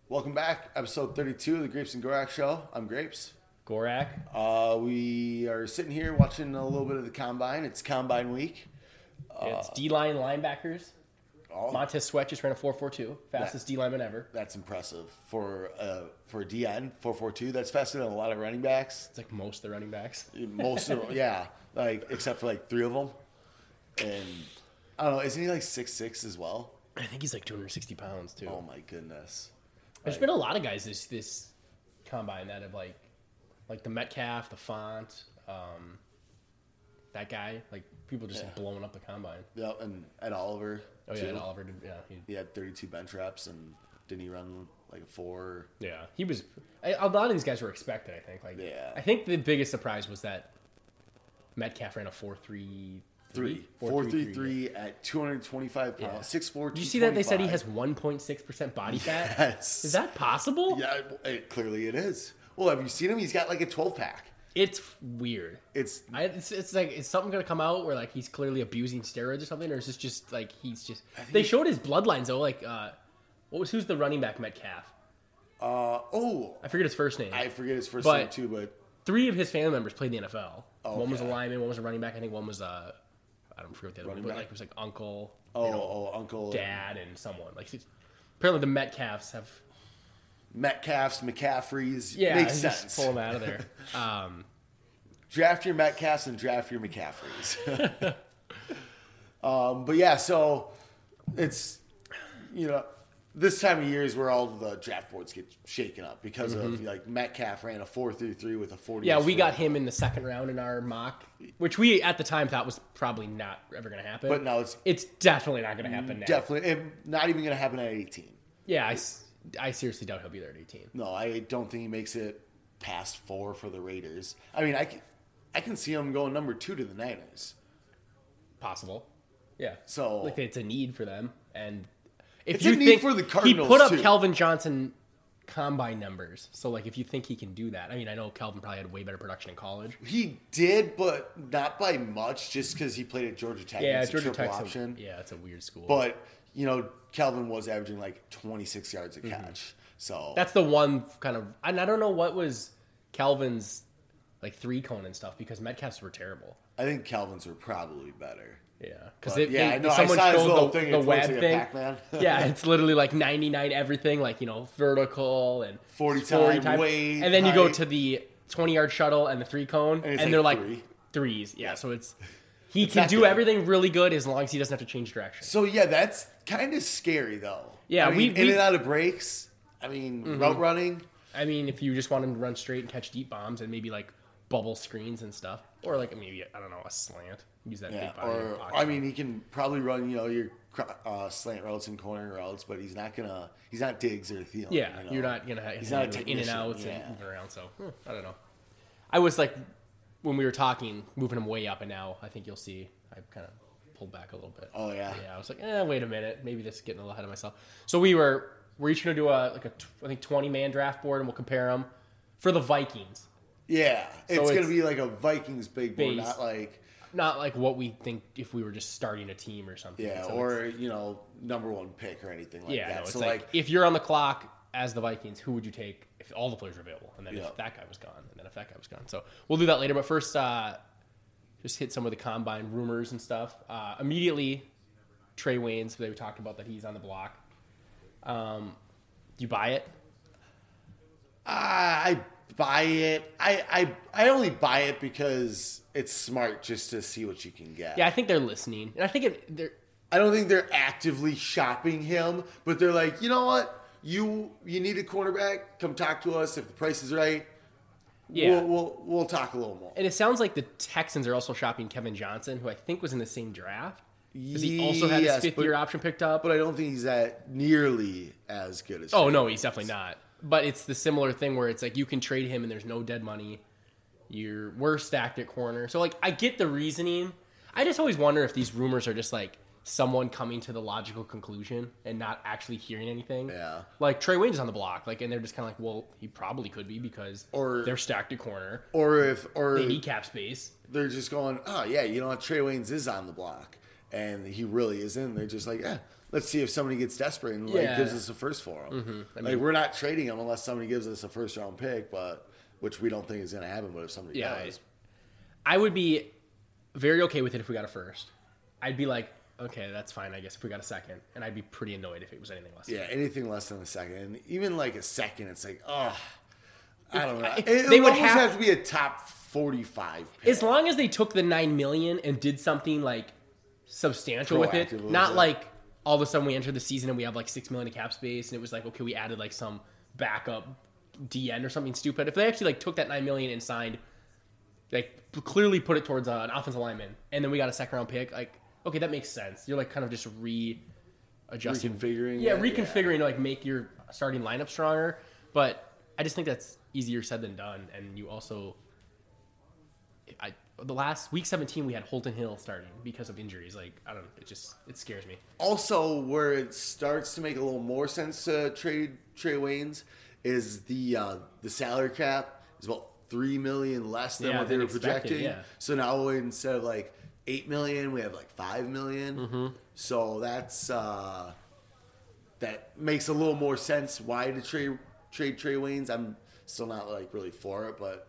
Welcome back, episode 32 of the Grapes and Gorak Show. I'm Grapes. Gorak. We are sitting here watching a little bit of the Combine. It's Combine week. It's D-line linebackers. Oh, Montez Sweat just ran a 4.42, fastest D lineman ever. that's impressive. For a DN, 4.42, that's faster than a lot of running backs. It's like most of the running backs. Most of them, yeah. Except for like 3 of them. And I don't know, isn't he like 6'6" as well? I think he's like 260 pounds too. Oh my goodness. There's been a lot of guys this combine that have like the Metcalf, the Font, that guy. Like people just blowing up the combine. Yep, and Ed Oliver. Oh yeah, too. and Oliver did. Yeah, He had 32 bench reps, and didn't he run like a 4? yeah. He was. A lot of these guys were expected. I think. Yeah. I think the biggest surprise was that Metcalf ran a 4.33. 4.33 at 225 pounds, 6'4". Did you see that they said he has 1.6% body fat? Yes. Is that possible? Yeah, clearly it is. Well, have you seen him? He's got like a 12-pack. It's weird. It's It's like, is something gonna come out where like he's clearly abusing steroids or something, or is this just like he's just? They showed his bloodlines though. Like, who's the running back Metcalf? I forget his first name. I forget his first But- name too, but 3 of his family members played in the NFL. Oh, One was a okay. lineman, one was a running back. I think one was I don't forget what the other one, Running but back? like it was like uncle, uncle, dad, and someone. Like apparently the Metcalfs have. Metcalfs, McCaffreys. Yeah, makes just sense. pull them out of there. Draft your Metcalfs and draft your McCaffreys. But yeah, so it's this time of year is where all the draft boards get shaken up because of like Metcalf ran a 4.33 with a 40. Yeah, we got him in the second round in our mock, which we at the time thought was probably not ever going to happen. But now it's definitely not going to happen now. definitely not even going to happen at 18. Yeah, I seriously doubt he'll be there at 18. No, I don't think he makes it past 4 for the Raiders. I mean, I can see him going number 2 to the Niners. Possible. Yeah. So like it's a need for them, and if It's you a need think for the Cardinals, he put up too. Calvin Johnson combine numbers, so like if you think he can do that, I mean, I know Calvin probably had way better production in college. he did, but not by much, just because he played at Georgia Tech. Yeah, It's a Georgia triple Tech's option. it's a weird school. But Calvin was averaging like 26 yards a catch. So that's the one kind of, and I don't know what was Calvin's like 3-cone and stuff because Metcalf's were terrible. I think Calvin's were probably better. Yeah, because But, I know. I saw his little thing. the It looks web like a thing. Pac-Man. Yeah, it's literally like 99 everything, like vertical and 40 time, weight, and then you go height. to the 20-yard shuttle and the 3-cone, And it's and they're like like 3. threes. Yeah, so he can not do good. everything really good as long as he doesn't have to change direction. So yeah, that's kind of scary though. Yeah, I mean, we- in and out of breaks. I mean, route running. I mean, if you just want him to run straight and catch deep bombs and maybe like bubble screens and stuff, or like maybe I don't know, a slant. Use that Yeah, big body. or I mean, he can probably run your slant routes and corner routes, but he's not Diggs or Thielen. Yeah, you're not gonna have He's not a in and technician, outs yeah. and moving around. So I don't know. I was like, when we were talking, moving him way up, and now I think you'll see I kind of pulled back a little bit. Oh yeah. Yeah, I was like, wait a minute, maybe this is getting a little ahead of myself. So we're each gonna do I think 20-man draft board, and we'll compare them for the Vikings. Yeah, So it's gonna it's be like a Vikings big board, base. not like Not like what we think if we were just starting a team or something. yeah, So or number 1 pick or anything like that. no, it's So like if you're on the clock as the Vikings, who would you take if all the players are available, and then Yeah. if that guy was gone, and then if that guy was gone. So we'll do that later. But first, just hit some of the combine rumors and stuff. Immediately, Trey Waynes. They talked about that he's on the block. Do you buy it? I buy it. I only buy it because it's smart just to see what you can get. Yeah, I think they're listening, and I think they're. I don't think they're actively shopping him, but they're like, you know what? You need a cornerback? Come talk to us if the price is right. Yeah. We'll talk a little more. And it sounds like the Texans are also shopping Kevin Johnson, who I think was in the same draft. Because he also had his Yes, fifth-year option picked up. But I don't think he's at nearly as good as. Oh, Trey no, Waynes. he's definitely not. But it's the similar thing where it's like you can trade him and there's no dead money. We're stacked at corner. So, like, I get the reasoning. I just always wonder if these rumors are just, like, someone coming to the logical conclusion and not actually hearing anything. Yeah. Like, Trey Waynes is on the block. Like, and they're just kind of like, well, he probably could be because Or- they're stacked at corner. Or They need cap space. they're just going, oh yeah, you know what? Trey Waynes is on the block, and he really isn't. They're just like, yeah, let's see if somebody gets desperate and gives us a first for him. Mm-hmm. We're not trading him unless somebody gives us a first round pick, which we don't think is going to happen. But if somebody does, I would be very okay with it if we got a first. I'd be like, okay, that's fine, I guess, if we got a second. And I'd be pretty annoyed if it was anything less. Yeah, anything less than a second. And even like a second, it's like, I don't know. They would have to be a top 45 pick. As long as they took the $9 million and did something like substantial with it. Not like all of a sudden we enter the season and we have like $6 million in cap space and it was like, okay, we added like some backup DN or something stupid. If they actually like took that $9 million and signed, like clearly put it towards an offensive lineman and then we got a second round pick, like, okay, that makes sense. You're like kind of just readjusting, reconfiguring to like make your starting lineup stronger. But I just think that's easier said than done. And you also, the last week 17 we had Holton Hill starting because of injuries. Like I don't know, it scares me. Also, where it starts to make a little more sense to trade Trey Waynes is the salary cap is about $3 million less than what they were projecting. Yeah. So now instead of like $8 million, we have like $5 million. Mm-hmm. So that's that makes a little more sense why to trade Trey Waynes. I'm still not like really for it, but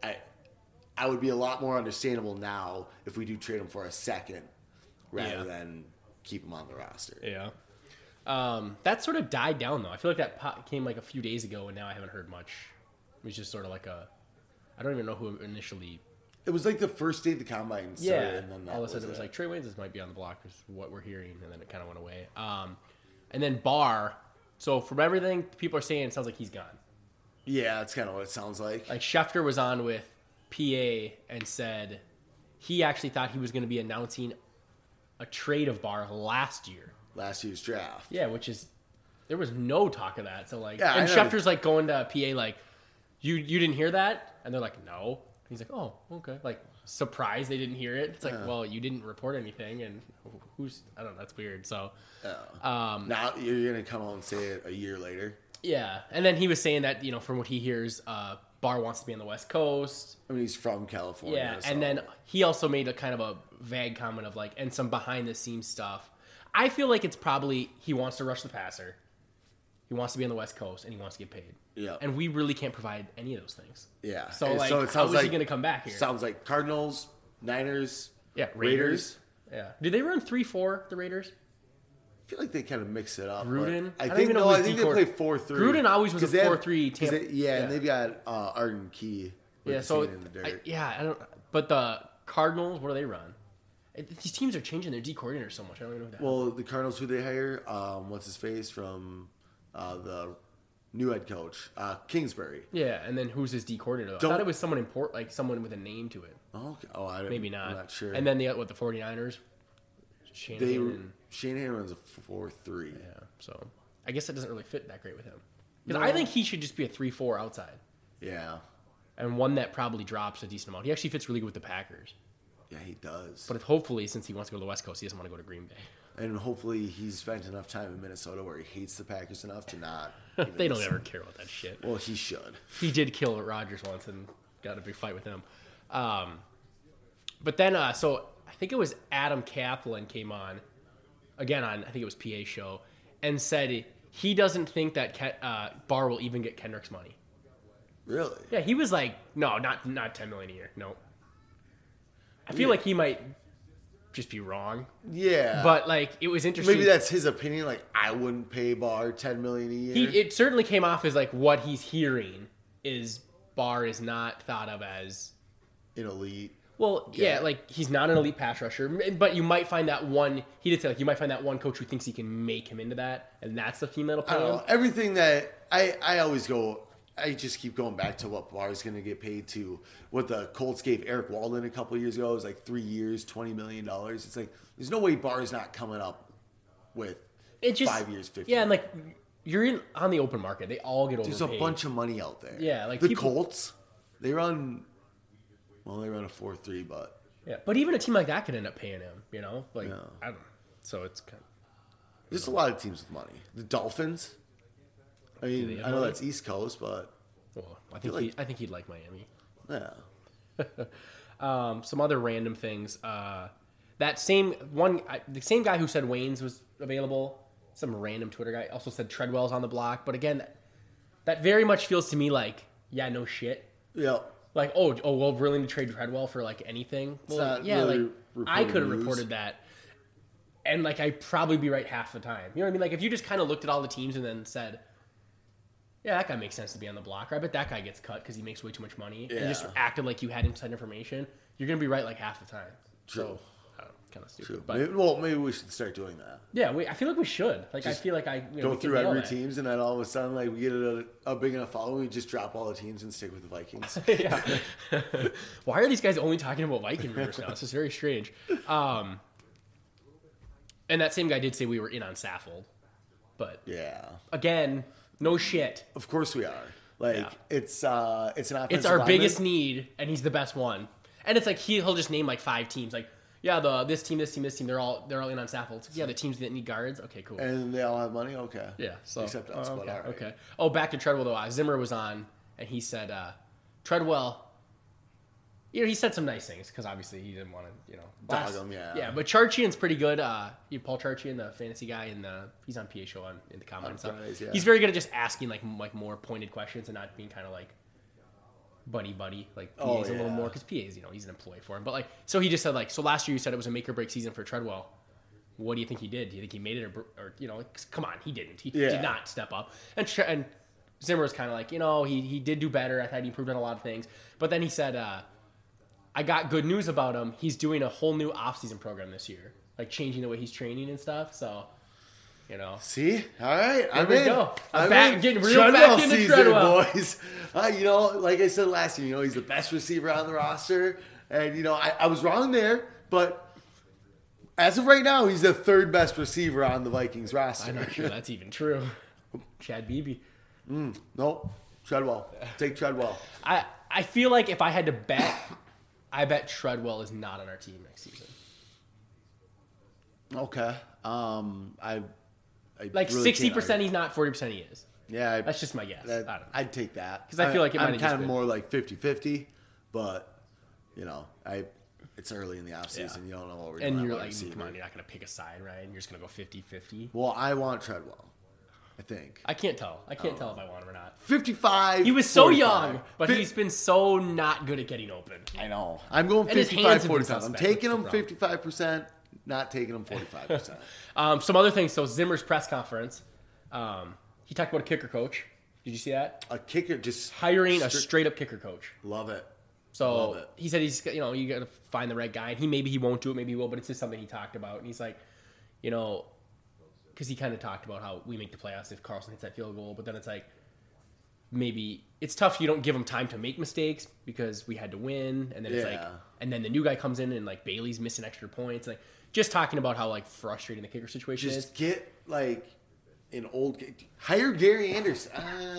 I would be a lot more understandable now if we do trade him for a second rather than keep him on the roster. Yeah. That sort of died down though. I feel like that came like a few days ago, and now I haven't heard much. It was just sort of like I don't even know who initially. It was like the first day the combine started. Yeah, and then all of a sudden it was like Trey Waynes might be on the block is what we're hearing, and then it kind of went away. And then Barr. So from everything people are saying, it sounds like he's gone. Yeah, that's kind of what it sounds like. Like Schefter was on with PA and said he actually thought he was going to be announcing a trade of Barr last year's draft. Yeah, which is there was no talk of that. So like, yeah, and Schefter's like going to PA like, you didn't hear that, and they're like, no. He's like, oh, okay. Like, surprised they didn't hear it. It's like, well, you didn't report anything, and I don't know, that's weird. So, now you're going to come on and say it a year later? Yeah. And then he was saying that, from what he hears, Barr wants to be on the West Coast. I mean, he's from California. Yeah, so. And then he also made a kind of a vague comment of like, and some behind-the-scenes stuff. I feel like it's probably he wants to rush the passer. He wants to be on the West Coast, and he wants to get paid. Yeah. And we really can't provide any of those things. Yeah. So, like, how is he going to come back here? Sounds like Cardinals, Niners, Raiders. Yeah. Did they run 3-4, the Raiders? I feel like they kind of mix it up. Gruden? I think they play 4-3. Gruden always was a 4-3 team. And they've got Arden Key. Yeah, so, I don't, but the Cardinals, what do they run? These teams are changing their D coordinator so much. I don't even know that. Well, the Cardinals, who they hire, what's his face from the new head coach, Kingsbury. Yeah, and then who's his D coordinator? I thought it was someone important, like someone with a name to it. Oh, okay. Oh, maybe not. I'm not sure. And then the 49ers. Shanahan runs a 4-3. Yeah, so I guess that doesn't really fit that great with him. Because I think he should just be a 3-4 outside. Yeah. And one that probably drops a decent amount. He actually fits really good with the Packers. Yeah, he does. But hopefully, since he wants to go to the West Coast, he doesn't want to go to Green Bay. And hopefully he's spent enough time in Minnesota where he hates the Packers enough to not. They don't ever care about that shit. Well, he should. He did kill Rodgers once and got a big fight with him. But then, so I think it was Adam Kaplan came on, again on, I think it was PA show, and said he doesn't think that Barr will even get Kendrick's money. Really? Yeah, he was like, no, not $10 million a year. No. I feel like he might just be wrong. Yeah. But like it was interesting. Maybe that's his opinion. Like I wouldn't pay Barr $10 million a year. It certainly came off as like what he's hearing is Barr is not thought of as an elite. Well, yeah, like he's not an elite pass rusher, but you might find that one. He did say like you might find that one coach who thinks he can make him into that, and that's the team that'll pay him. Everything that I always go. I just keep going back to what Barr's going to get paid to. What the Colts gave Eric Walden a couple of years ago. It was like 3 years, $20 million. It's like, there's no way Barr's not coming up with 5 years, 50. Yeah, and like, you're on the open market. They all get overpaid. There's a bunch of money out there. Yeah, like the Colts, they run a 4-3, but. Yeah, but even a team like that could end up paying him, Like, I don't know. So it's kind of. There's a lot of teams with money. The Dolphins. I mean, I know that's East Coast, but I think he'd like Miami. Yeah. Some other random things. That same one, the same guy who said Waynes was available some random Twitter guy also said Treadwell's on the block. But again, that very much feels to me like, yeah, no shit. Yeah. Like, well, we're willing to trade Treadwell for like anything. Well, yeah, really like I could have reported that, and like I'd probably be right half the time. You know what I mean? Like if you just kind of looked at all the teams and then said, yeah, that guy makes sense to be on the block. Or I bet that guy gets cut because he makes way too much money, and just acted like you had inside information. You're gonna be right like half the time. True. So, kind of stupid. True. But Maybe we should start doing that. yeah, I feel like we should. Like just I feel like go through every teams, and then all of a sudden, like we get a big enough following, we just drop all the teams and stick with the Vikings. Yeah. Why are these guys only talking about Viking rumors now? This is very strange. And that same guy did say we were in on Saffold, but yeah, again, no shit. Of course we are. Like it's an offensive It's our lineman. biggest need, and he's the best one. And it's like he'll just name like 5 teams, like. Yeah, this team, they're all in on Saffold. Yeah, the teams that need guards. Okay, cool. And they all have money? Okay. Yeah, so except us, but all right. Okay. Oh, back to Treadwell though. Zimmer was on, and he said, Treadwell. You know, he said some nice things because obviously he didn't want to, dog him. Yeah. Yeah, but Charchian's pretty good. Paul Charchian, the fantasy guy, and he's on PA Show in the comments. Yeah. He's very good at just asking like more pointed questions and not being kind of like. Buddy, like PA's a little more because PA's he's an employee for him. But like, so he just said like, so last year you said it was a make or break season for Treadwell. What do you think he did? Do you think he made it or come on, he didn't. He did not step up. And Zimmer was kind of like, he did do better. I thought he improved on a lot of things. But then he said, I got good news about him. He's doing a whole new offseason program this year, like changing the way he's training and stuff. So. See, all right, There we go. I'm getting real back into season, Treadwell, boys. Like I said last year, he's the best receiver on the roster, and I was wrong there, but as of right now, he's the 3rd best receiver on the Vikings roster. I'm not sure that's even true. Chad Beebe. Nope, Treadwell. Take Treadwell. I feel like if I had to bet, I bet Treadwell is not on our team next season. Okay. I like really 60% he's not, 40% he is. Yeah. That's just my guess. I don't know. I'd take that. Because I feel like it might have kind of more like 50-50, but, it's early in the offseason. You don't know what we're doing. And you're like, come on, you're not going to pick a side, right? You're just going to go 50-50. Well, I want Treadwell, I think. I can't tell. I can't tell if I want him or not. 55. He was so 45. Young, but he's been so not good at getting open. I know. I'm going 55-45. I'm taking him 55%. Not taking him 45%. Some other things. So Zimmer's press conference, he talked about a kicker coach. Did you see that? A kicker, just hiring a straight up kicker coach. Love it. So Love it. he said you got to find the right guy. And maybe he won't do it, maybe he will, but it's just something he talked about. And he's like, because he kind of talked about how we make the playoffs if Carlson hits that field goal, but then it's like maybe it's tough. You don't give him time to make mistakes because we had to win, and then it's like, and then the new guy comes in and like Bailey's missing extra points, like. Just talking about how like frustrating the kicker situation is. Just get like an old hire Gary Anderson.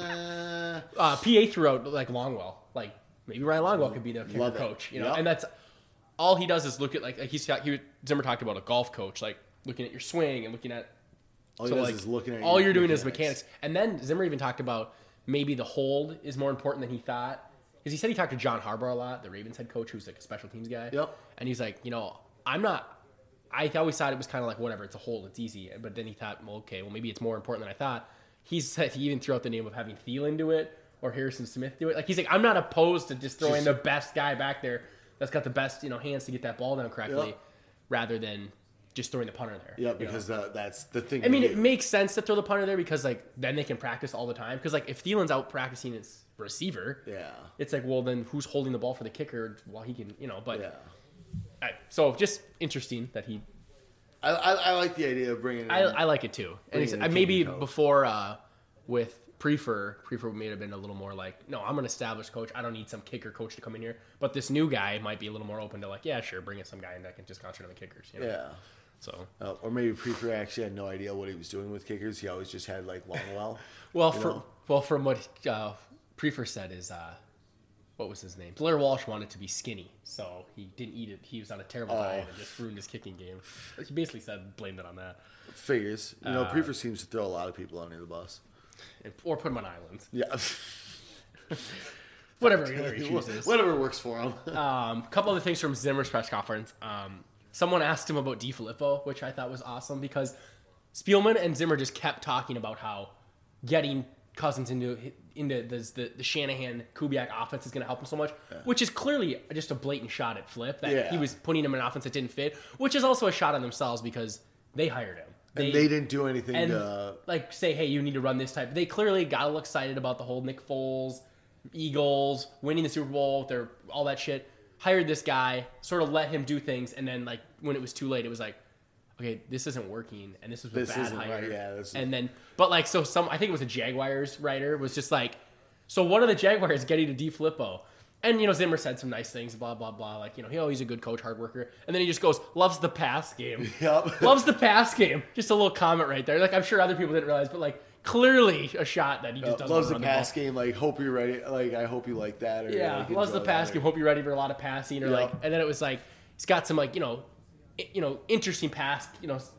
PA threw out like Longwell. Like maybe Ryan Longwell could be the kicker coach. And that's all he does is look at like Zimmer talked about a golf coach, like looking at your swing and looking at. All he does is looking at all you're doing is mechanics. And then Zimmer even talked about maybe the hold is more important than he thought because he said he talked to John Harbaugh a lot, the Ravens head coach, who's like a special teams guy. Yep. And he's like, I'm not. I always thought it was kind of like, whatever, it's a hold, it's easy. But then he thought, well, maybe it's more important than I thought. He said he even threw out the name of having Thielen do it or Harrison Smith do it. Like, he's like, I'm not opposed to just throwing the best guy back there that's got the best, hands to get that ball down correctly rather than just throwing the punter there. Yeah, because that's the thing. I mean, it makes sense to throw the punter there because, like, then they can practice all the time. Because, like, if Thielen's out practicing his receiver, it's like, well, then who's holding the ball for the kicker while he can, but... Yeah. So just interesting that he. I like the idea of bringing. I like it too, and maybe before with Prefer may have been a little more like, no, I'm an established coach. I don't need some kicker coach to come in here. But this new guy might be a little more open to like, yeah, sure, bring in some guy and that can just concentrate on the kickers. Yeah. So. Or maybe Prefer actually had no idea what he was doing with kickers. He always just had like Longwell. From what Prefer said is. What was his name? Blair Walsh wanted to be skinny, so he didn't eat it. He was on a terrible diet and just ruined his kicking game. He basically blamed it on that. Figures. Prefer seems to throw a lot of people under the bus. Or put him on islands. Yeah. Whatever he chooses. Whatever works for him. A couple other things from Zimmer's press conference. Someone asked him about DiFilippo, which I thought was awesome because Spielman and Zimmer just kept talking about how getting Cousins into the Shanahan Kubiak offense is going to help him so much, which is clearly just a blatant shot at Flip that he was putting him in an offense that didn't fit, which is also a shot on themselves because they hired him. They didn't do anything like say, hey, you need to run this type. They clearly got a little excited about the whole Nick Foles, Eagles, winning the Super Bowl, all that shit. Hired this guy, sort of let him do things, and then like when it was too late, it was like, okay, this isn't working, and this is a bad hire. Right, yeah, and then, but like, so I think it was a Jaguars writer was just like, so what are the Jaguars getting to DeFilippo? And, Zimmer said some nice things, blah, blah, blah. Like, he's a good coach, hard worker. And then he just goes, loves the pass game. Yep. Loves the pass game. Just a little comment right there. Like, I'm sure other people didn't realize, but, like, clearly a shot that he just doesn't loves run the pass game. Like, hope you're ready. Like, I hope you like that. Or, yeah, like, loves the pass game. Hope you're ready for a lot of passing. Or, like, and then it was like, he's got some, like, interesting pass,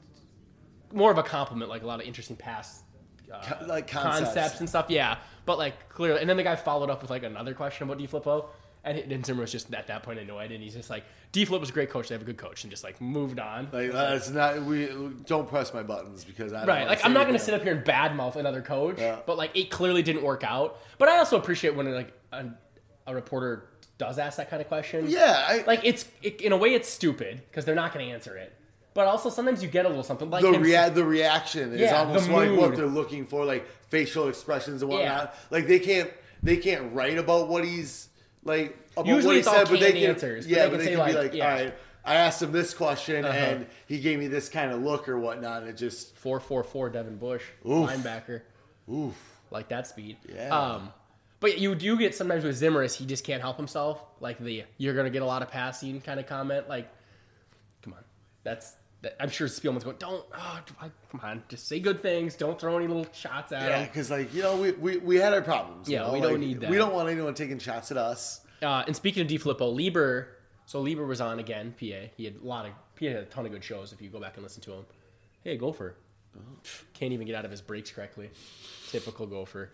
more of a compliment, like a lot of interesting pass like concepts and stuff. Yeah. But, like, clearly. And then the guy followed up with, like, another question about DeFilippo. And Zimmer was just at that point annoyed, and he's just like, DeFilippo was a great coach. They have a good coach, and just like moved on. Like it's not. We don't press my buttons because I don't right. Like I'm not going to sit up here and badmouth another coach, but like it clearly didn't work out. But I also appreciate when like a reporter does ask that kind of question. Yeah, in a way it's stupid because they're not going to answer it. But also sometimes you get a little something like the reaction is almost like what they're looking for, like facial expressions and whatnot. Yeah. Like they can't write about what he's. Like about usually what he it's said, all but they canned can, answers. Yeah, but they can be like, all right, I asked him this question and he gave me this kind of look or whatnot. And it just 4.44 Devin Bush, linebacker. Oof, like that speed. Yeah. But you do get sometimes with Zimmer is he just can't help himself. Like you're gonna get a lot of passing kind of comment. Like, come on, I'm sure Spielman's going, come on, just say good things. Don't throw any little shots at him. Yeah, because we had our problems. Yeah, we don't need that. We don't want anyone taking shots at us. And speaking of DeFilippo, Lieber was on again, PA. He had a ton of good shows if you go back and listen to him. Hey, Gopher. Can't even get out of his breaks correctly. Typical Gopher.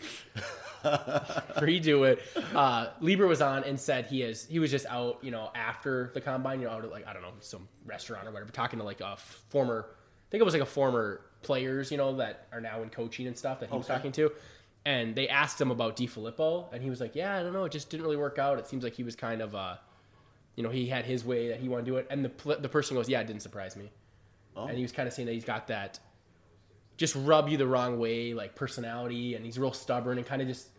Redo it. Lieber was on and said he was just out, after the combine, out at like, I don't know, some restaurant or whatever, talking to like a former players, that are now in coaching and stuff that he was talking to. And they asked him about DeFilippo, and he was like, yeah, I don't know, it just didn't really work out. It seems like he was kind of, he had his way that he wanted to do it. And the person goes, yeah, it didn't surprise me. Oh. And he was kind of saying that he's got that just rub you the wrong way, like personality, and he's real stubborn and kind of just,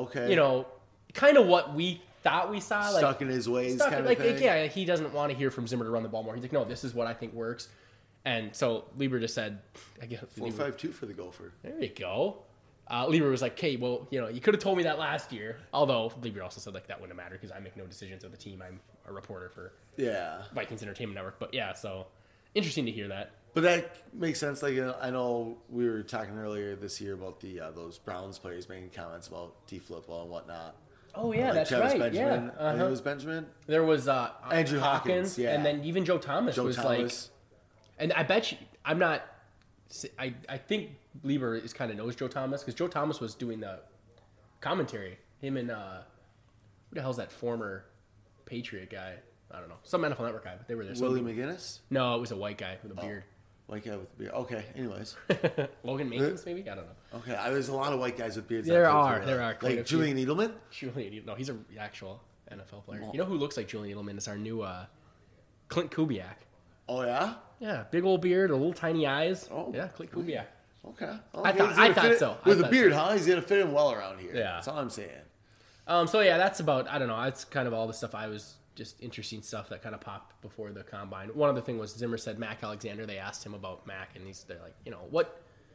kind of what we thought we saw. Stuck in his ways kind of thing. Yeah, he doesn't want to hear from Zimmer to run the ball more. He's like, no, this is what I think works. And so Lieber just said, I guess 4.52 for the Gopher. There you go. Lieber was like, okay, well, you could have told me that last year. Although Lieber also said like that wouldn't matter because I make no decisions of the team. I'm a reporter for Vikings Entertainment Network. But yeah, so interesting to hear that. But that makes sense. Like I know we were talking earlier this year about the those Browns players making comments about DeFilippo and whatnot. Oh yeah, like that's Travis right. Benjamin. Yeah, I think it was Benjamin. There was Andrew Hawkins, and then even Joe Thomas was like. And I bet you, I'm not. I think Lieber is kind of knows Joe Thomas because Joe Thomas was doing the commentary. Him and who the hell's that former Patriot guy? I don't know, some NFL Network guy, but they were there. Willie McGinnis? No, it was a white guy with a beard. White guy with a beard. Okay, anyways. Logan Mankins, maybe? I don't know. Okay, there's a lot of white guys with beards. There are. Like Julian Edelman? No, he's an actual NFL player. You know who looks like Julian Edelman is our new Clint Kubiak. Oh, yeah? Yeah, big old beard, a little tiny eyes. Oh. Yeah, Clint Kubiak. Okay. I thought so. With a beard, huh? He's going to fit in well around here. Yeah. That's all I'm saying. So, yeah, that's about, I don't know, that's kind of all the stuff just interesting stuff that kind of popped before the combine. One other thing was Zimmer said Mac Alexander, they asked him about Mac, and they're like,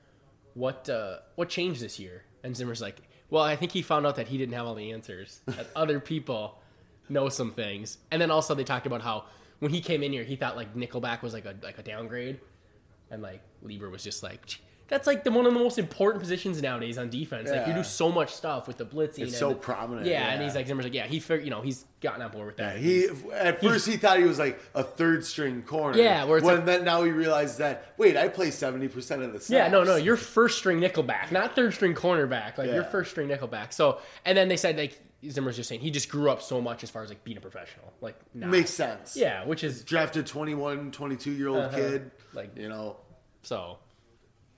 what changed this year? And Zimmer's like, well, I think he found out that he didn't have all the answers, that other people know some things. And then also they talked about how when he came in here, he thought like Nickelback was like a downgrade, and like Lieber was just like, that's like one of the most important positions nowadays on defense. Like you do so much stuff with the blitzing. It's so prominent. Yeah, and he's like Zimmer's like, yeah, he figured, he's gotten on board with that. Yeah, at first he thought he was like a third string corner. Yeah, where it's then now he realized that wait, I play 70% of the snaps. Yeah, no, you're first string Nickelback, not third string cornerback. Like you're first string Nickelback. So, and then they said like Zimmer's just saying he just grew up so much as far as like being a professional. Like makes sense. Yeah, which is drafted 21, 22-year-old kid, like So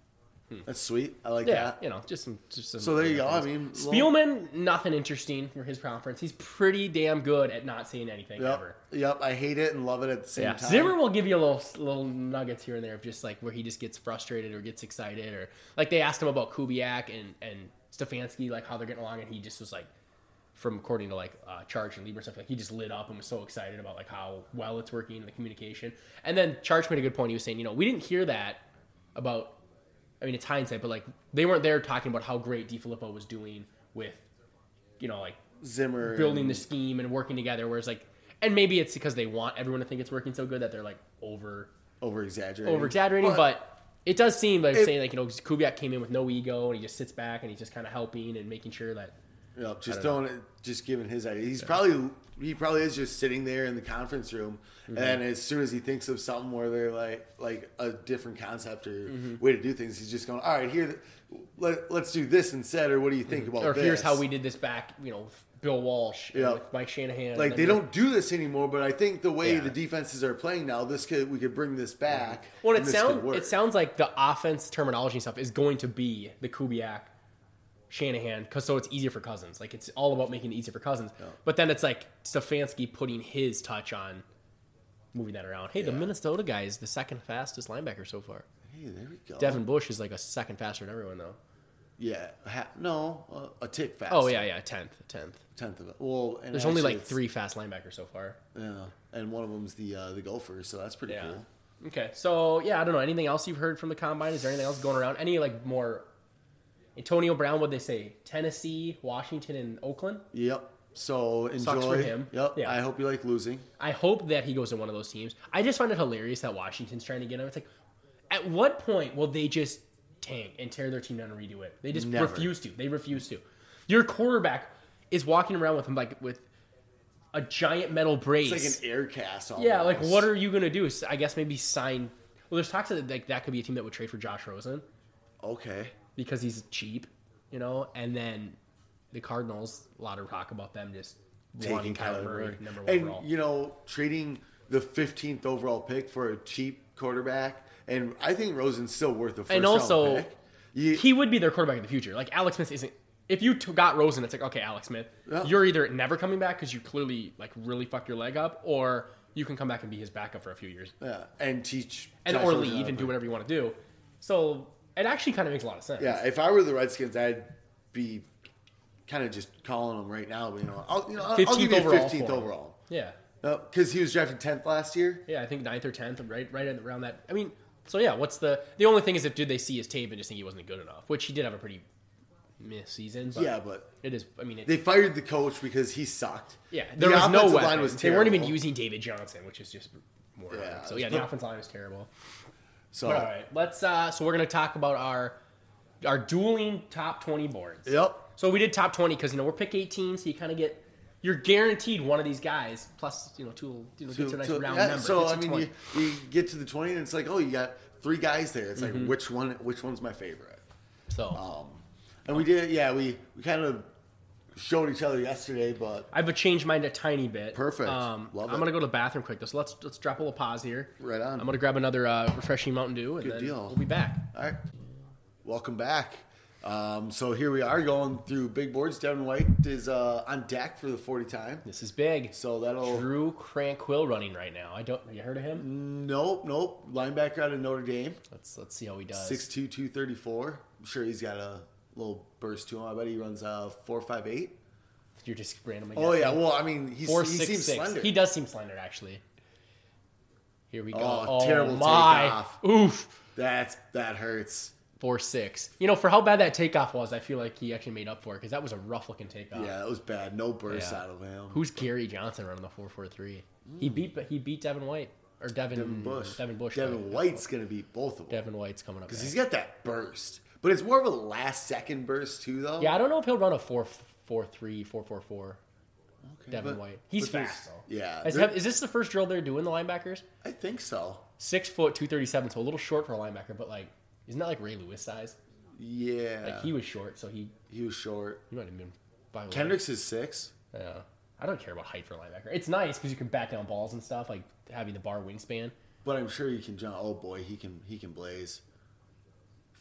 That's sweet. I like Yeah, that. you know, just some. So there you go. I mean, Spielman, nothing interesting for his conference. He's pretty damn good at not saying anything ever. Yep. I hate it and love it at the same time. Zimmer will give you a little nuggets here and there of just like where he just gets frustrated or gets excited, or like they asked him about Kubiak and Stefanski, like how they're getting along, and he just was like, from according to like Charge and Lieber stuff, like he just lit up and was so excited about like how well it's working and the communication. And then Charge made a good point. He was saying, you know, we didn't hear that about. I mean, it's hindsight, but like they weren't there talking about how great DiFilippo was doing with, you know, like Zimmer building the scheme and working together. Whereas like, and maybe it's because they want everyone to think it's working so good that they're like over exaggerating. But it does seem like saying like, you know, Kubiak came in with no ego and he just sits back and he's just kind of helping and making sure that. Yep, just giving his idea. He probably is just sitting there in the conference room, and as soon as he thinks of something where they're like a different concept or way to do things, he's just going, all right, here, let's do this instead, or what do you think about or this? Here's how we did this back, you know, Bill Walsh, with Mike Shanahan. Like they don't do this anymore, but I think the way the defenses are playing now, we could bring this back. Well, it sounds like the offense terminology and stuff is going to be the Kubiak. Shanahan, so it's easier for Cousins. Like it's all about making it easier for Cousins. Yeah. But then it's like Stefanski putting his touch on moving that around. Hey, the Minnesota guy is the second fastest linebacker so far. Hey, there we go. Devin Bush is like a second faster than everyone though. Yeah, a tick faster. Oh yeah, tenth of it. Well, and there's only like 3 fast linebackers so far. Yeah, and one of them's the Gophers, so that's pretty cool. Okay, so yeah, I don't know. Anything else you've heard from the combine? Is there anything else going around? Any like more? Antonio Brown, what'd they say? Tennessee, Washington, and Oakland? Yep. So enjoy. Sucks for him. Yep. Yeah. I hope you like losing. I hope that he goes to one of those teams. I just find it hilarious that Washington's trying to get him. It's like, at what point will they just tank and tear their team down and redo it? They just refuse to. They refuse to. Your quarterback is walking around with him like with a giant metal brace. It's like an air cast. Almost. Yeah. Like, what are you gonna do? I guess maybe sign. Well, there's talks that like that could be a team that would trade for Josh Rosen. Okay. Because he's cheap, you know, and then the Cardinals, a lot of talk about them just wanting Kyler Murray, number 1 overall. And, you know, trading the 15th overall pick for a cheap quarterback, and I think Rosen's still worth a first round pick. He would be their quarterback in the future. Like, Alex Smith isn't... If you got Rosen, it's like, okay, Alex Smith, you're either never coming back because you clearly, like, really fucked your leg up, or you can come back and be his backup for a few years. Yeah, and teach... or leave and do whatever you want to do. So... It actually kind of makes a lot of sense. Yeah, if I were the Redskins, I'd be kind of just calling him right now. But, I'll give you 15th overall. Yeah. Because he was drafted 10th last year? Yeah, I think 9th or 10th, right around that. I mean, so yeah, what's the only thing is did they see his tape and just think he wasn't good enough, which he did have a pretty meh season. But but it is, I mean. They fired the coach because he sucked. Yeah, there was no weapons. They weren't even using David Johnson, which is just more. Yeah, so yeah, the offensive line was terrible. So all right, let's. So we're gonna talk about our dueling top 20 boards. Yep. So we did top 20 because we're pick 18, so you kind of you're guaranteed one of these guys plus two get to a nice round number. So I mean, you get to the 20 and it's like, oh, you got 3 guys there. It's like which one's my favorite? So and we did we kind of showed each other yesterday, but I've changed mine a tiny bit. Perfect. Love it. I'm gonna go to the bathroom quick though, so let's drop a little pause here. Right on. I'm gonna grab another refreshing Mountain Dew, and then we'll be back. All right. Welcome back. So here we are going through big boards. Devin White is on deck for the 40 time. This is big. So that'll Drew Tranquill running right now. Have you heard of him? Nope. Linebacker out of Notre Dame. Let's see how he does. 6'2", 234. I'm sure he's got a little burst to him. I bet he runs 4.58. You're just randomly. Oh yeah, well I mean he seems slender. He does seem slender actually. Here we go. Oh terrible takeoff. Oof. That hurts. 4.6. For how bad that takeoff was, I feel like he actually made up for it because that was a rough looking takeoff. Yeah, that was bad. No burst out of him. Who's Gary Johnson running the 4.43? He beat Devin White or Devin Bush. Devin White's gonna beat both of them. Devin White's coming up because he's got that burst, but it's more of a last second burst too, though. Yeah, I don't know if he'll run a 4.43, 4.44. Okay, Devin White. He's fast though. Yeah. Is this the first drill they're doing the linebackers? I think so. 6 foot 237, so a little short for a linebacker, but like. Isn't that like Ray Lewis size? Yeah. Like he was short, so he was short. He might have been. Kendricks is 6. Yeah. I don't care about height for a linebacker. It's nice because you can back down balls and stuff, like having the bar wingspan. But I'm sure you can jump. Oh boy, he can blaze.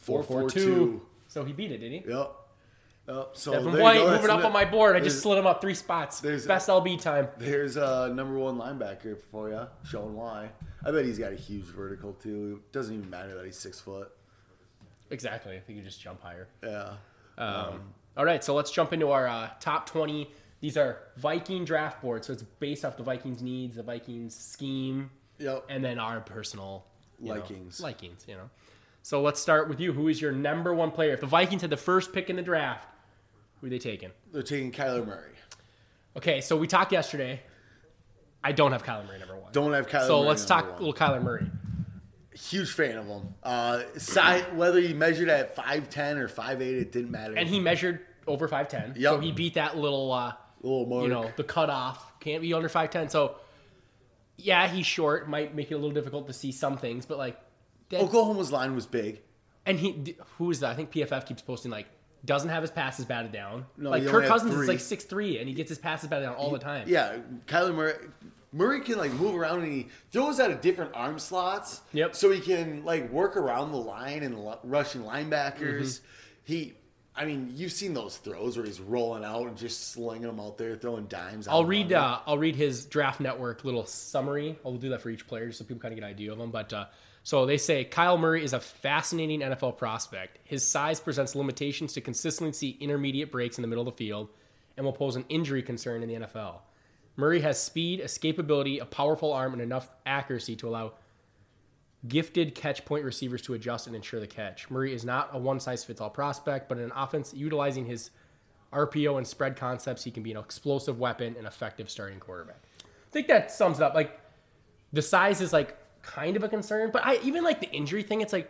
4.42. So he beat it, did he? Yep. So Devin there you White go. moving up on my board. I just there's- slid him up 3 spots. Best LB time. There's a number 1 linebacker for you, showing why. I bet he's got a huge vertical too. It doesn't even matter that he's 6 foot. Exactly. I think you just jump higher. Yeah. All right, so let's jump into our top 20. These are Viking draft boards, so it's based off the Vikings' needs, the Vikings' scheme, Yep. and then our personal Likings. Likings. So let's start with you. Who is your number 1 player? If the Vikings had the first pick in the draft, who are they taking? They're taking Kyler Murray. Okay, so we talked yesterday. I don't have Kyler Murray number 1. Don't have Kyler So Murray. let's talk a little Kyler Murray. Huge fan of him. Size, whether he measured at 5'10" or 5'8", it didn't matter. And he measured over 5'10". Yep. So he beat that little mark. the cutoff. Can't be under 5'10". So, yeah, he's short. Might make it a little difficult to see some things. But, Oklahoma's line was big. And who is that? I think PFF keeps posting, doesn't have his passes batted down. No, he Kirk only had Cousins 3. is 6'3", and he gets his passes batted down all the time. Yeah, Kyler Murray. Murray can move around and he throws out of different arm slots. Yep. So he can work around the line and rushing linebackers. Mm-hmm. You've seen those throws where he's rolling out and just slinging them out there, throwing dimes. I'll read his Draft Network little summary. I'll do that for each player so people kind of get an idea of them. But so they say Kyle Murray is a fascinating NFL prospect. His size presents limitations to consistently see intermediate breaks in the middle of the field and will pose an injury concern in the NFL. Murray has speed, escapability, a powerful arm, and enough accuracy to allow gifted catch point receivers to adjust and ensure the catch. Murray is not a one-size-fits-all prospect, but in an offense utilizing his RPO and spread concepts, he can be an explosive weapon and effective starting quarterback. I think that sums it up. The size is kind of a concern, but even the injury thing, it's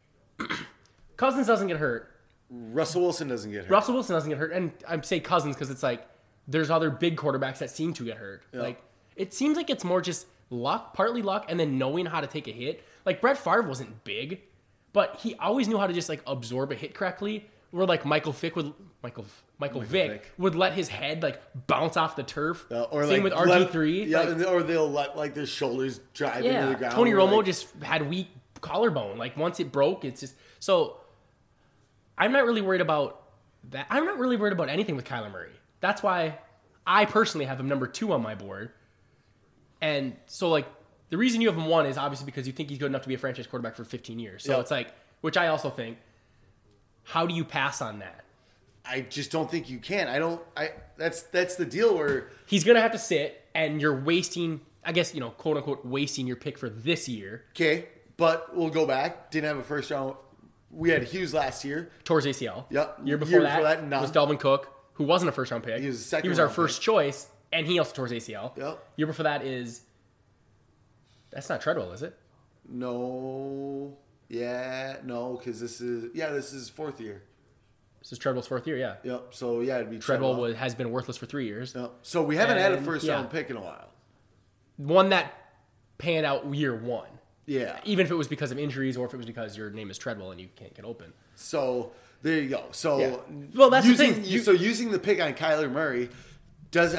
Cousins doesn't get hurt. Russell Wilson doesn't get hurt. And I say Cousins because it's there's other big quarterbacks that seem to get hurt. Yeah. It seems like it's more just luck, partly luck, and then knowing how to take a hit. Brett Favre wasn't big, but he always knew how to just absorb a hit correctly. Where Michael Vick would let his head bounce off the turf. Or Same with RG3. Or they'll let their shoulders drive into the ground. Tony Romo just had weak collarbone. Once it broke, it's just so. I'm not really worried about that. I'm not really worried about anything with Kyler Murray. That's why I personally have him number 2 on my board. And so, the reason you have him 1 is obviously because you think he's good enough to be a franchise quarterback for 15 years. So it's which I also think, how do you pass on that? I just don't think you can. That's the deal where he's going to have to sit and you're wasting, I guess, quote unquote, wasting your pick for this year. Okay. But we'll go back. Didn't have a first round. We had Hughes last year. Towards ACL. Yep. Year before that none. was Dalvin Cook, who wasn't a first round pick. He was a second He was our round first pick. choice, and he also tore his ACL. Yep. Year before that is that's not Treadwell, is it? No. Yeah. No, because this is 4th year. This is Treadwell's 4th year, yeah. Yep. So it'd be Treadwell has been worthless for 3 years. Yep. So we haven't had a And, first round pick in a while. One that panned out year 1. Yeah. Even if it was because of injuries or if it was because your name is Treadwell and you can't get open. So there you go. So Well, that's the thing. So using the pick on Kyler Murray doesn't.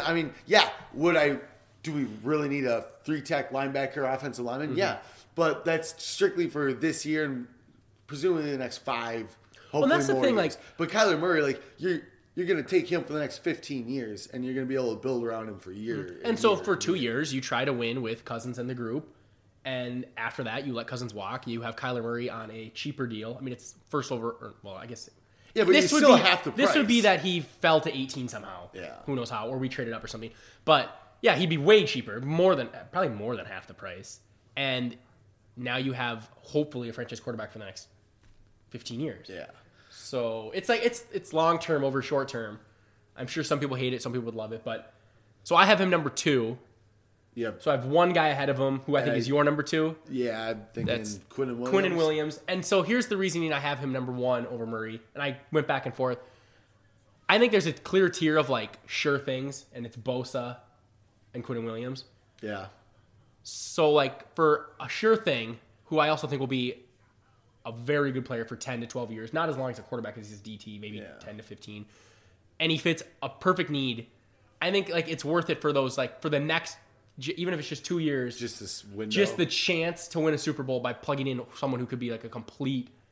Do we really need a 3-tech linebacker, offensive lineman? Mm-hmm. Yeah, but that's strictly for this year and presumably the next 5. Hopefully that's the more thing, years. But Kyler Murray, you're going to take him for the next 15 years, and you're going to be able to build around him for years. And so for 2 years, you try to win with Cousins and the group. And after that, you let Cousins walk. You have Kyler Murray on a cheaper deal. It's first over. Well, I guess. Yeah, but you still half the price. This would be that he fell to 18 somehow. Yeah. Who knows how? Or we traded up or something. But yeah, he'd be way cheaper, probably more than half the price. And now you have hopefully a franchise quarterback for the next 15 years. Yeah. So it's long term over short term. I'm sure some people hate it, some people would love it, but so I have him number 2. Yep. So I have one guy ahead of him who I think is your number 2. Yeah, I'm thinking That's Quinnen Williams. Quinnen Williams. And so here's the reasoning I have him number 1 over Murray. And I went back and forth. I think there's a clear tier of sure things, and it's Bosa and Quinnen Williams. Yeah. So for a sure thing, who I also think will be a very good player for 10 to 12 years, not as long as a quarterback as he's DT, maybe 10 to 15. And he fits a perfect need. I think it's worth it for those for the next, even if it's just 2 years, Just this window. just the chance to win a Super Bowl by plugging in someone who could be a complete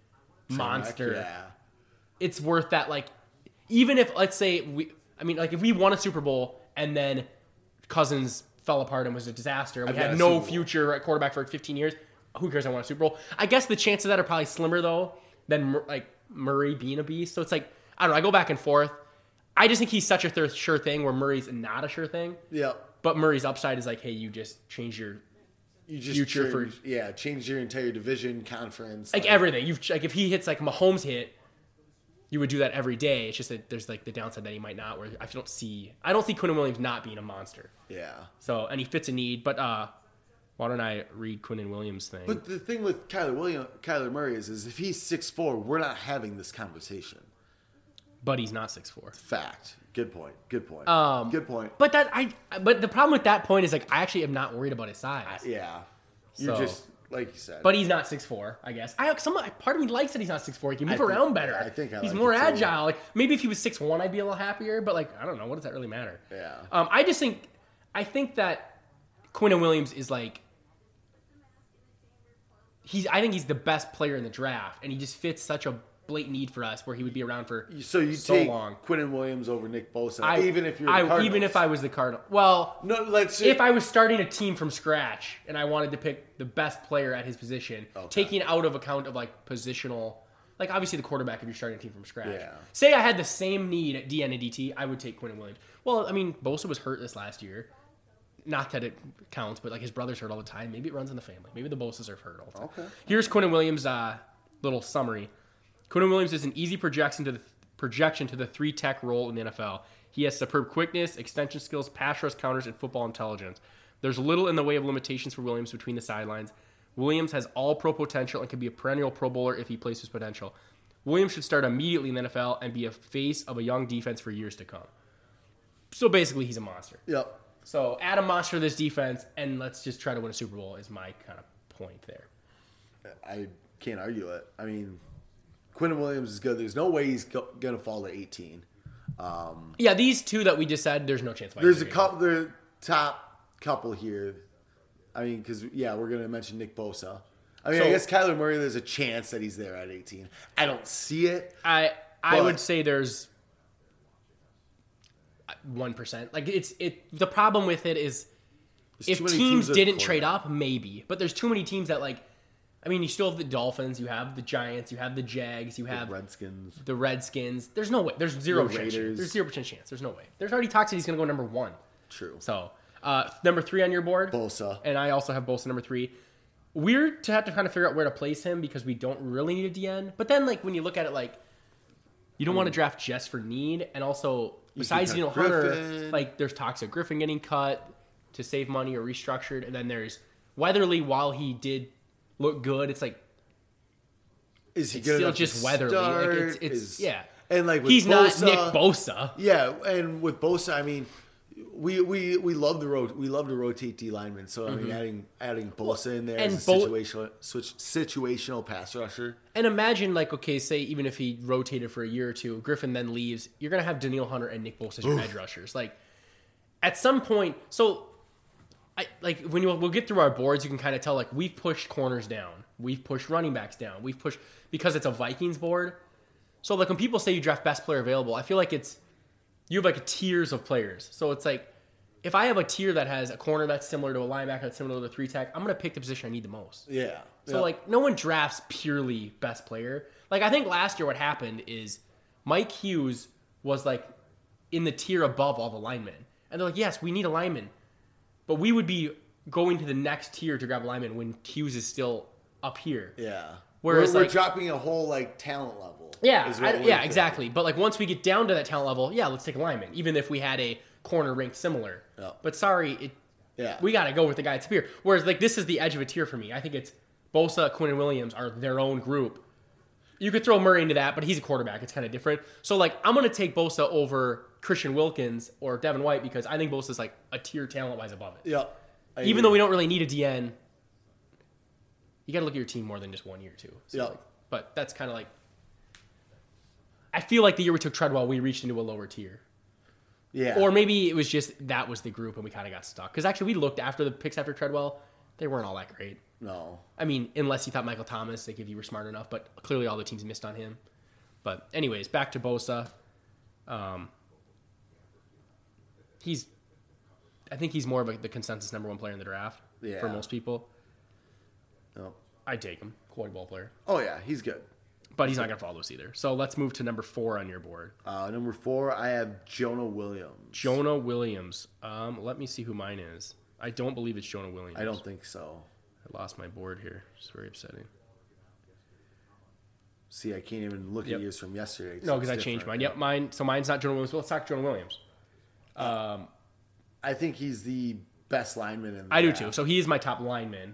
monster. Yeah. It's worth that. Like, even if, let's say, if we won a Super Bowl and then Cousins fell apart and was a disaster, and we had no future at quarterback for like 15 years, who cares? I won a Super Bowl. I guess the chances of that are probably slimmer, though, than like Murray being a beast. So it's like, I don't know. I go back and forth. I just think he's such a sure thing where Murray's not a sure thing. Yeah. But Murray's upside is like, hey, you just change your future change your entire division, conference. Like everything. If he hits like Mahomes hit, you would do that every day. It's just that there's like the downside that he might not. Where I don't see Quinnen Williams not being a monster. Yeah. So, and he fits a need. But why don't I read Quinnen Williams' thing? But the thing with Kyler Murray is if he's 6'4", we're not having this conversation. But he's not 6'4". Fact. Good point. Good point. But the problem with that point is like I actually am not worried about his size. Yeah. You're just like you said. But he's not 6'4", I guess. Part of me likes that he's not 6'4". He can move around better. I think he's more agile. Like maybe if he was 6'1", I'd be a little happier. But like I don't know. What does that really matter? Yeah. I think that Quinnen Williams is like I think he's the best player in the draft, and he just fits such a blatant need for us where he would be around for so take long. Quinnen Williams over Nick Bosa, even if you're the Cardinals. Even if I was the Cardinals. Well, no, if I was starting a team from scratch and I wanted to pick the best player at his position, taking out of account of like positional, like obviously the quarterback if you're starting a team from scratch. Yeah. Say I had the same need at DN and DT, I would take Quinnen Williams. Well, I mean, Bosa was hurt this last year. Not that it counts, but like his brother's hurt all the time. Maybe it runs in the family. Maybe the Bosas are hurt all the time. Okay. Here's Quinnen Williams' little summary. Quinnen Williams is an easy projection to the 3-tech role in the NFL. He has superb quickness, extension skills, pass rush counters, and football intelligence. There's little in the way of limitations for Williams between the sidelines. Williams has all-pro potential and can be a perennial Pro Bowler if he plays his potential. Williams should start immediately in the NFL and be a face of a young defense for years to come. So basically, he's a monster. Yep. So add a monster to this defense, and let's just try to win a Super Bowl is my kind of point there. I can't argue it. I mean, Quinnen Williams is good. There's no way he's going to fall to 18. Yeah, these two that we just said, there's no chance. There's a couple, the top couple here. I mean, because, we're going to mention Nick Bosa. I mean, I guess Kyler Murray, there's a chance that he's there at 18. I don't see it. I would say there's 1%. Like the problem with it is if teams didn't trade up, maybe. But there's too many teams that like. I mean, you still have the Dolphins, you have the Giants, you have the Jags, you have the Redskins. There's no way. There's 0% chance. There's 0% chance. There's no way. There's already talks that he's going to go number 1. True. So, number 3 on your board, Bosa, and I also have Bosa number 3. Weird to have to kind of figure out where to place him because we don't really need a DN. But then, like when you look at it, like you don't want to draft just for need, and also besides Hunter, like there's talks of Griffin getting cut to save money or restructured, and then there's Weatherly. While he did look good, it's like is he it's still just Weatherly? Like it's and like with he's Bosa, not Nick Bosa. Yeah, and with Bosa, I mean, we love to rotate D linemen. So I mean, adding Bosa in there as a situational pass rusher. And imagine like say even if he rotated for a year or two, Griffin then leaves, you're gonna have Danielle Hunter and Nick Bosa as your edge rushers. Like at some point, so. When we'll get through our boards, you can kind of tell, like, we've pushed corners down. We've pushed running backs down. We've pushed, because it's a Vikings board. So, like, when people say you draft best player available, I feel like you have, like, tiers of players. So, it's like, if I have a tier that has a corner that's similar to a linebacker that's similar to the 3-tech, I'm going to pick the position I need the most. Yeah. So, like, no one drafts purely best player. Like, I think last year what happened is Mike Hughes was, like, in the tier above all the linemen. And they're like, yes, we need a lineman. But we would be going to the next tier to grab a lineman when Hughes is still up here. Yeah. Whereas we're dropping a whole like talent level. Yeah, exactly. But like once we get down to that talent level, let's take a lineman, even if we had a corner ranked similar. Yeah. But sorry, we got to go with the guy that's here. Whereas like this is the edge of a tier for me. I think it's Bosa, Quinnen Williams are their own group. You could throw Murray into that, but he's a quarterback. It's kind of different. So like I'm going to take Bosa over Christian Wilkins or Devin White because I think Bosa's like a tier talent-wise above it. Yeah. Even though we don't really need a DN, you got to look at your team more than just 1 year too. So yeah. Like, but that's kind of like I feel like the year we took Treadwell, we reached into a lower tier. Yeah. Or maybe it was just that was the group and we kind of got stuck. Because actually we looked after the picks after Treadwell, they weren't all that great. No. I mean, unless you thought Michael Thomas, like if you were smart enough, but clearly all the teams missed on him. But anyways, back to Bosa. I think he's more of the consensus number one player in the draft for most people. No. I'd take him. Quality ball player. Oh, yeah. He's good. But he's not going to follow us either. So let's move to number 4 on your board. Number 4, I have Jonah Williams. Jonah Williams. Let me see who mine is. I don't believe it's Jonah Williams. I don't think so. I lost my board here. It's very upsetting. See, I can't even look at yours from yesterday. No, because I changed mine. Yep, mine. So mine's not Jonah Williams. Well, let's talk Jonah Williams. I think he's the best lineman in the I do draft. too. So he is my top lineman.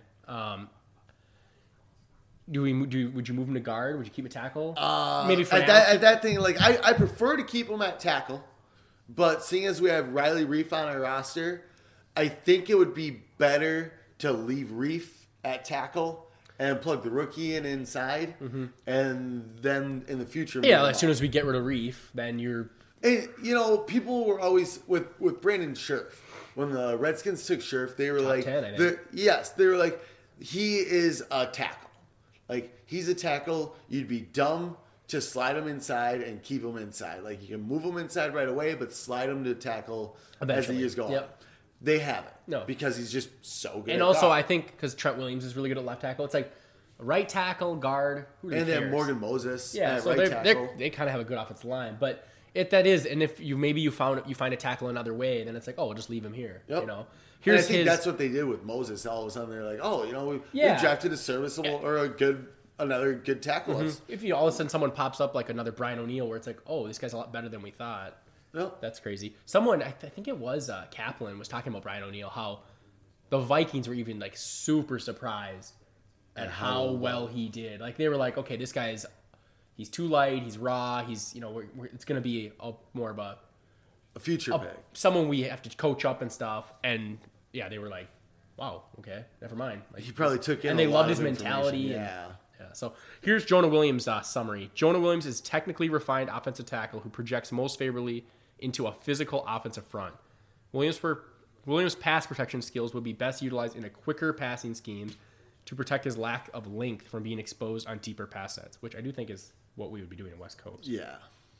Would you move him to guard? Would you keep a tackle? Maybe for at that thing, like I prefer to keep him at tackle, but seeing as we have Riley Reef on our roster, I think it would be better to leave Reef at tackle and plug the rookie in inside, and then in the future, as soon as we get rid of Reef, then you're. And, people were always with Brandon Scherf. When the Redskins took Scherf, they were Top like, 10, I think. they were like, he is a tackle. Like, he's a tackle. You'd be dumb to slide him inside and keep him inside. Like, you can move him inside right away, but slide him to tackle as the years go on. They haven't. No. Because he's just so good And at also, guard. I think because Trent Williams is really good at left tackle, it's like right tackle, guard. Who And then cares? Morgan Moses Yeah, at so right tackle. they kind of have a good offensive line, but that is, and if you find a tackle another way, then it's like, we'll just leave him here. Yep. You know, And I think that's what they did with Moses. All of a sudden, they're like, we drafted a serviceable or another good tackle. If all of a sudden someone pops up like another Brian O'Neill, where it's like, this guy's a lot better than we thought. Yep. That's crazy. Someone, I think it was Kaplan, was talking about Brian O'Neill, how the Vikings were even like super surprised at how well he did. Like they were like, okay, this guy's he's too light, he's raw, he's it's going to be more of a future pick, someone we have to coach up and stuff. And yeah, they were like, wow, okay, never mind. Like, he probably took in, and they a lot loved of his mentality. Yeah. So here's Jonah Williams' summary. Jonah Williams is technically refined offensive tackle who projects most favorably into a physical offensive front. Williams' pass protection skills would be best utilized in a quicker passing scheme to protect his lack of length from being exposed on deeper pass sets, which I do think is what we would be doing in West Coast. Yeah.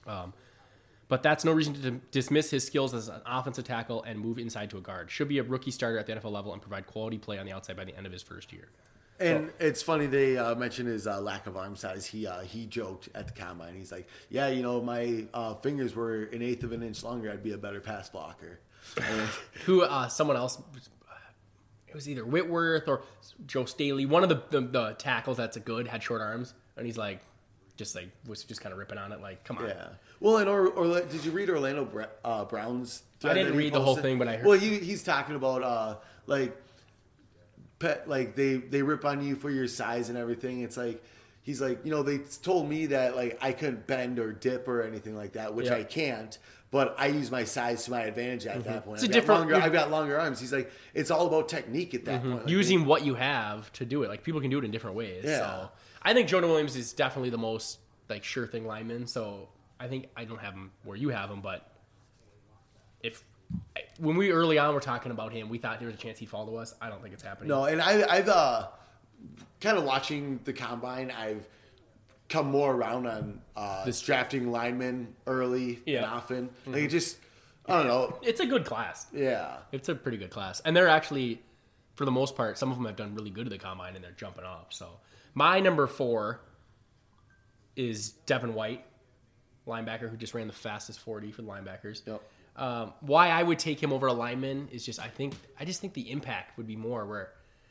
But that's no reason to dismiss his skills as an offensive tackle and move inside to a guard. Should be a rookie starter at the NFL level and provide quality play on the outside by the end of his first year. And it's funny they mentioned his lack of arm size. He joked at the combine. He's like, "Yeah, my fingers were an eighth of an inch longer. I'd be a better pass blocker." And Someone else, it was either Whitworth or Joe Staley. One of the tackles that's had short arms, and he's like, was just kind of ripping on it. Like, come on. Yeah. Well, and did you read Orlando Brown's? I didn't read the whole thing, but I heard. Well, he's talking about they rip on you for your size and everything. It's like he's like, they told me that like I couldn't bend or dip or anything like that, which I can't. But I use my size to my advantage at that point. I've got longer arms. He's like, it's all about technique at that point. Like, using what you have to do it. Like people can do it in different ways. Yeah. So I think Jonah Williams is definitely the most like sure thing lineman. So I think I don't have him where you have him, but when we early on were talking about him, we thought there was a chance he'd fall to us. I don't think it's happening. No, and I've kind of watching the combine, I've come more around on this drafting linemen early and often. Like it just, I don't know. It's a good class. Yeah. It's a pretty good class. And they're actually, for the most part, some of them have done really good at the combine and they're jumping up. So my number 4 is Devin White, linebacker who just ran the fastest 40 for the linebackers. Yep. Why I would take him over a lineman is just I just think the impact would be more where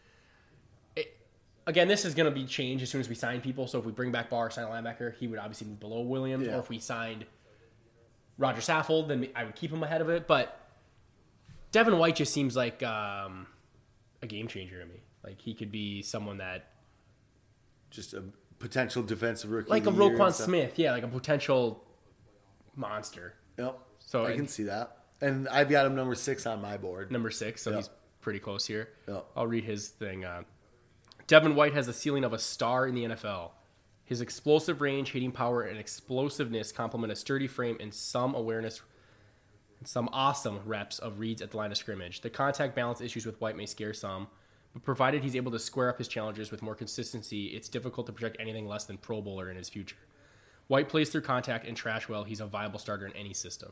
again, this is going to be changed as soon as we sign people. So if we bring back Barr, sign a linebacker, he would obviously move below Williams. Or if we signed Roger Saffold, then I would keep him ahead of it. But Devin White just seems like a game changer to me. Like he could be someone that just a potential defensive rookie, like a Roquan Smith, like a potential monster. Yep. So I can see that. And I've got him number 6 on my board. Number 6, so he's pretty close here. Yep. I'll read his thing. Devin White has the ceiling of a star in the NFL. His explosive range, hitting power, and explosiveness complement a sturdy frame and some awareness and some awesome reps of reads at the line of scrimmage. The contact balance issues with White may scare some, but provided he's able to square up his challenges with more consistency, it's difficult to project anything less than Pro Bowler in his future. White plays through contact and trash well. He's a viable starter in any system.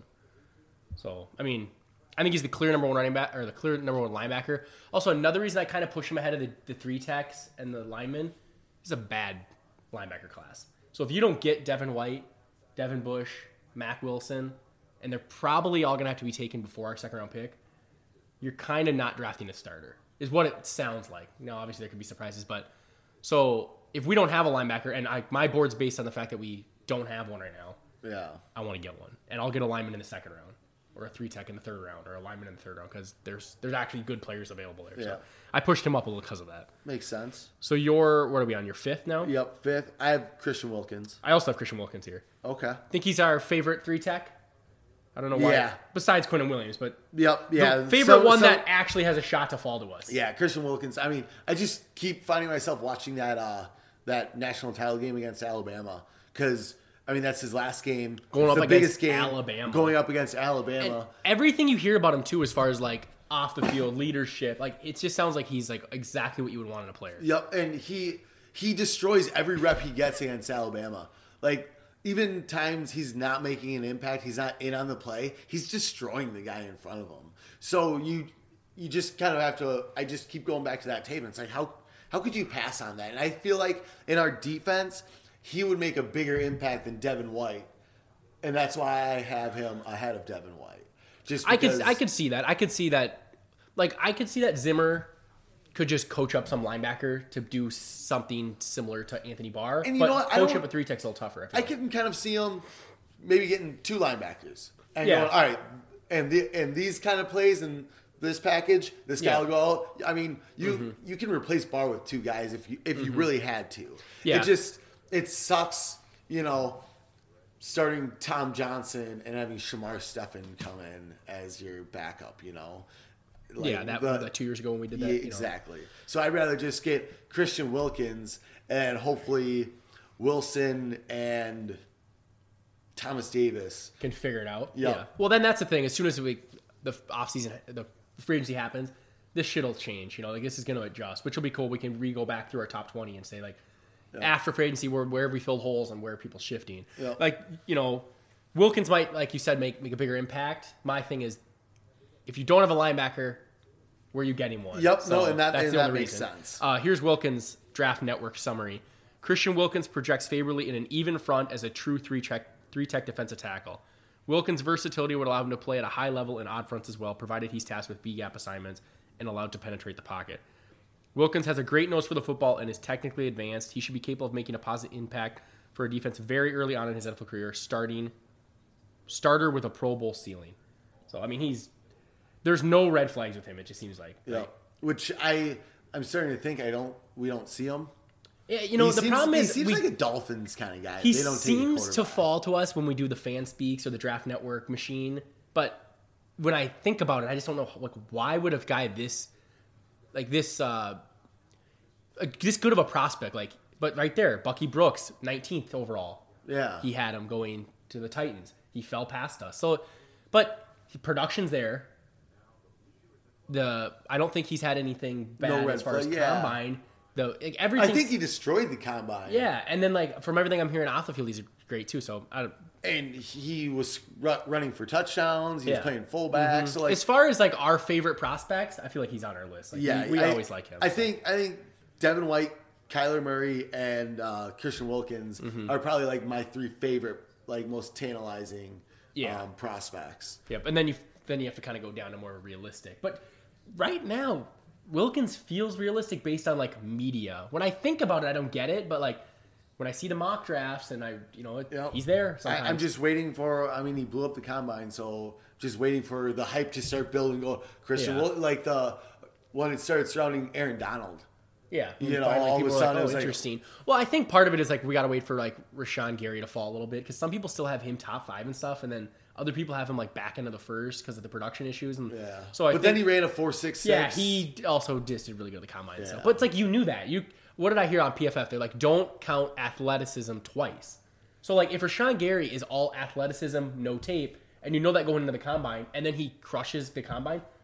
So, I mean, I think he's the clear number one running back, or the clear number one linebacker. Also, another reason I kind of push him ahead of the three techs and the linemen, he's a bad linebacker class. So if you don't get Devin White, Devin Bush, Mac Wilson, and they're probably all going to have to be taken before our second round pick, you're kind of not drafting a starter, is what it sounds like. Now, obviously, there could be surprises, but so if we don't have a linebacker, and my board's based on the fact that we don't have one right now, I want to get one. And I'll get a lineman in the second round, or a three tech in the third round, or a lineman in the third round, because there's actually good players available there. So I pushed him up a little because of that. Makes sense. So what are we on, your fifth now? Yep, fifth. I have Christian Wilkins. I also have Christian Wilkins here. Okay. I think he's our favorite three tech. I don't know why. Yeah. Besides Quinnen Williams, but the favorite one that actually has a shot to fall to us. Yeah, Christian Wilkins. I mean, I just keep finding myself watching that national title game against Alabama because, I mean, that's his last game. Going up the against biggest game Alabama. Going up against Alabama. And everything you hear about him, too, as far as, like, off the field leadership, like, it just sounds like he's, like, exactly what you would want in a player. Yep, and he destroys every rep he gets against Alabama. Like, even times he's not making an impact, he's not in on the play, he's destroying the guy in front of him. So you just kind of have to, I just keep going back to that tape, and it's like, how could you pass on that? And I feel like in our defense, he would make a bigger impact than Devin White, and that's why I have him ahead of Devin White. Just because I could see that. I could see that. Like, I could see that Zimmer could just coach up some linebacker to do something similar to Anthony Barr. And you but know what? coach up a three tech's a little tougher. I can kind of see him maybe getting two linebackers and Yeah. going, all right, and these kind of plays and this package, this guy will go out. I mean, you can replace Barr with two guys if you really had to. Yeah. It sucks, starting Tom Johnson and having Shamar Stephen come in as your backup, Like that 2 years ago when we did that. Yeah, exactly. So I'd rather just get Christian Wilkins and hopefully Wilson and Thomas Davis Can figure it out. Yep. Yeah. Well, then that's the thing. As soon as the offseason, the free agency happens, this shit will change. Like, this is going to adjust, which will be cool. We can go back through our top 20 and say, like, after free agency, where have we filled holes and where are people shifting? Yep. Like, Wilkins might, like you said, make a bigger impact. My thing is, if you don't have a linebacker, where are you getting one? Yep, So and that only makes reason. sense. Here's Wilkins' draft network summary. Christian Wilkins projects favorably in an even front as a true three-tech defensive tackle. Wilkins' versatility would allow him to play at a high level in odd fronts as well, provided he's tasked with B-gap assignments and allowed to penetrate the pocket. Wilkins has a great nose for the football and is technically advanced. He should be capable of making a positive impact for a defense very early on in his NFL career, starter with a Pro Bowl ceiling. So, I mean, there's no red flags with him, it just seems like. Yeah. Right? Which I'm starting to think we don't see him. Yeah, the problem is he seems like a Dolphins kind of guy. He they don't seems take a to fall to us when we do the fan speaks or the draft network machine. But when I think about it, I just don't know, like, why would a guy this good of a prospect, like, but right there, Bucky Brooks, 19th overall. Yeah. He had him going to the Titans. He fell past us. So, but production's there. I don't think he's had anything bad as far as combine. Everything. I think he destroyed the combine. Yeah, and then, like, from everything I'm hearing off the field, he's great too. So and he was running for touchdowns. He was playing fullback. So, like, as far as, like, our favorite prospects, I feel like he's on our list. Like, we always like him. I think Devin White, Kyler Murray, and Christian Wilkins are probably, like, my three favorite, like, most tantalizing prospects. Yep, and then you have to kind of go down to more realistic. But right now, Wilkins feels realistic based on, like, media. When I think about it, I don't get it, but, like, when I see the mock drafts and he's there sometimes. I'm just waiting for, he blew up the combine, so just waiting for the hype to start building. Christian, like when it started surrounding Aaron Donald. Yeah. All of a sudden it was interesting. Well, I think part of it is, like, we got to wait for, like, Rashawn Gary to fall a little bit because some people still have him top 5 and stuff, and then other people have him, like, back into the first because of the production issues. And so then he ran a 4.66. Yeah, he also just did really good at the combine. Yeah. So. But it's like, you knew that. What did I hear on PFF? They're like, don't count athleticism twice. So, like, if Rashawn Gary is all athleticism, no tape, and you know that going into the combine, and then he crushes the combine,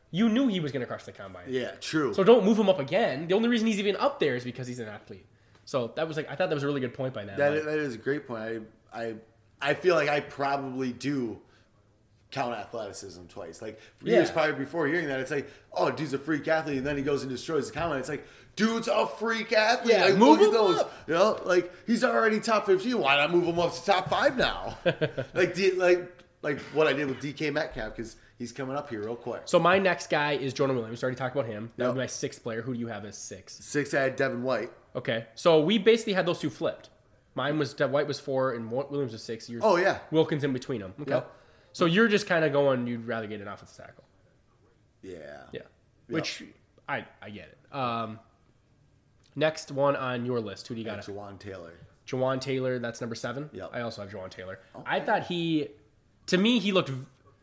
You knew he was going to crush the combine. Yeah, true. So don't move him up again. The only reason he's even up there is because he's an athlete. So that was I thought that was a really good point by Nat. That is a great point. I feel like I probably do count athleticism twice. Like years probably before hearing that, it's like, oh, dude's a freak athlete, and then he goes and destroys the combine. It's like, dude's a freak athlete. Yeah, like, move look at him those. up. You know, like he's already top 15. Why not move him up to top 5 now? like what I did with DK Metcalf, because he's coming up here real quick. So my next guy is Jordan Williams. Already talked about him. That Yep. would be my 6th player. Who do you have as 6? 6, I had Devin White. Okay. So we basically had those two flipped. Mine was White was 4 and Williams was 6. Yours, Oh, yeah. Wilkins in between them. Okay. Yep. So you're just kind of going, you'd rather get an offensive tackle. Yeah. Yeah. Which I get it. Next one on your list. Who do you got? Jawan Taylor. Jawan Taylor, that's number 7. Yep. I also have Jawan Taylor. Okay. I thought to me, he looked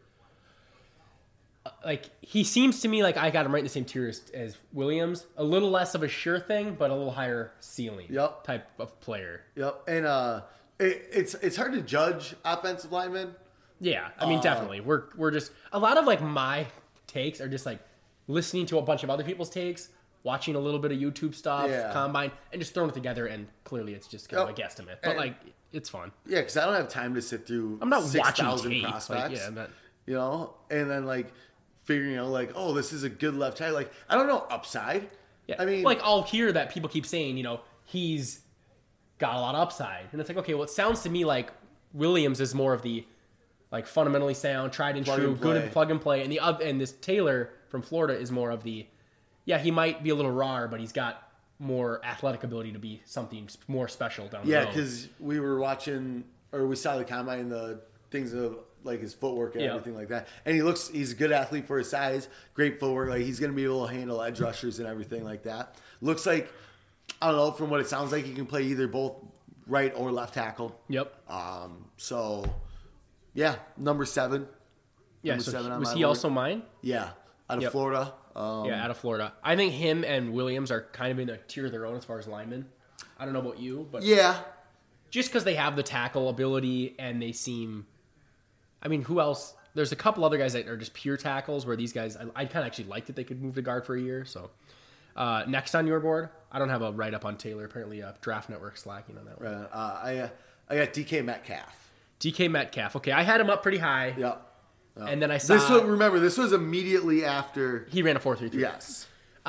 like he seems to me like I got him right in the same tier as Williams. A little less of a sure thing, but a little higher ceiling type of player. Yep. And it's hard to judge offensive linemen. Yeah, I mean, definitely. We're just a lot of like my takes are just like listening to a bunch of other people's takes, watching a little bit of YouTube stuff, combine, and just throwing it together. And clearly, it's just kind of a guesstimate, but like it's fun. Yeah, because I don't have time to sit through. I'm not 6,000 watching tape. prospects. Like, yeah, I'm not. You know, and then like figuring out like, oh, this is a good left tackle. Like I don't know upside. Yeah, I mean, like I'll hear that people keep saying, he's got a lot of upside, and it's like, okay, well, it sounds to me like Williams is more of the like fundamentally sound, tried and true, good at plug and play, and this Taylor from Florida is more of the, he might be a little raw, but he's got more athletic ability to be something more special down the road. Yeah, because we were watching, or we saw the combine, the things of like his footwork and everything like that, and he's a good athlete for his size, great footwork, like he's going to be able to handle edge rushers and everything like that. Looks like, I don't know, from what it sounds like, he can play either both right or left tackle. Yep. So, yeah, number 7. Yeah, number so 7 on was my he board. also mine? Yeah, out of Florida. Out of Florida. I think him and Williams are kind of in a tier of their own as far as linemen. I don't know about you, but yeah, just because they have the tackle ability and they seem, I mean, who else? There's a couple other guys that are just pure tackles where these guys, I kind of actually like that they could move to guard for a year. So next on your board, I don't have a write up on Taylor. Apparently, Draft Network slacking on that one. I got DK Metcalf. DK Metcalf. Okay, I had him up pretty high. Yep. And then I saw this was immediately after he ran a 4.33. Yes.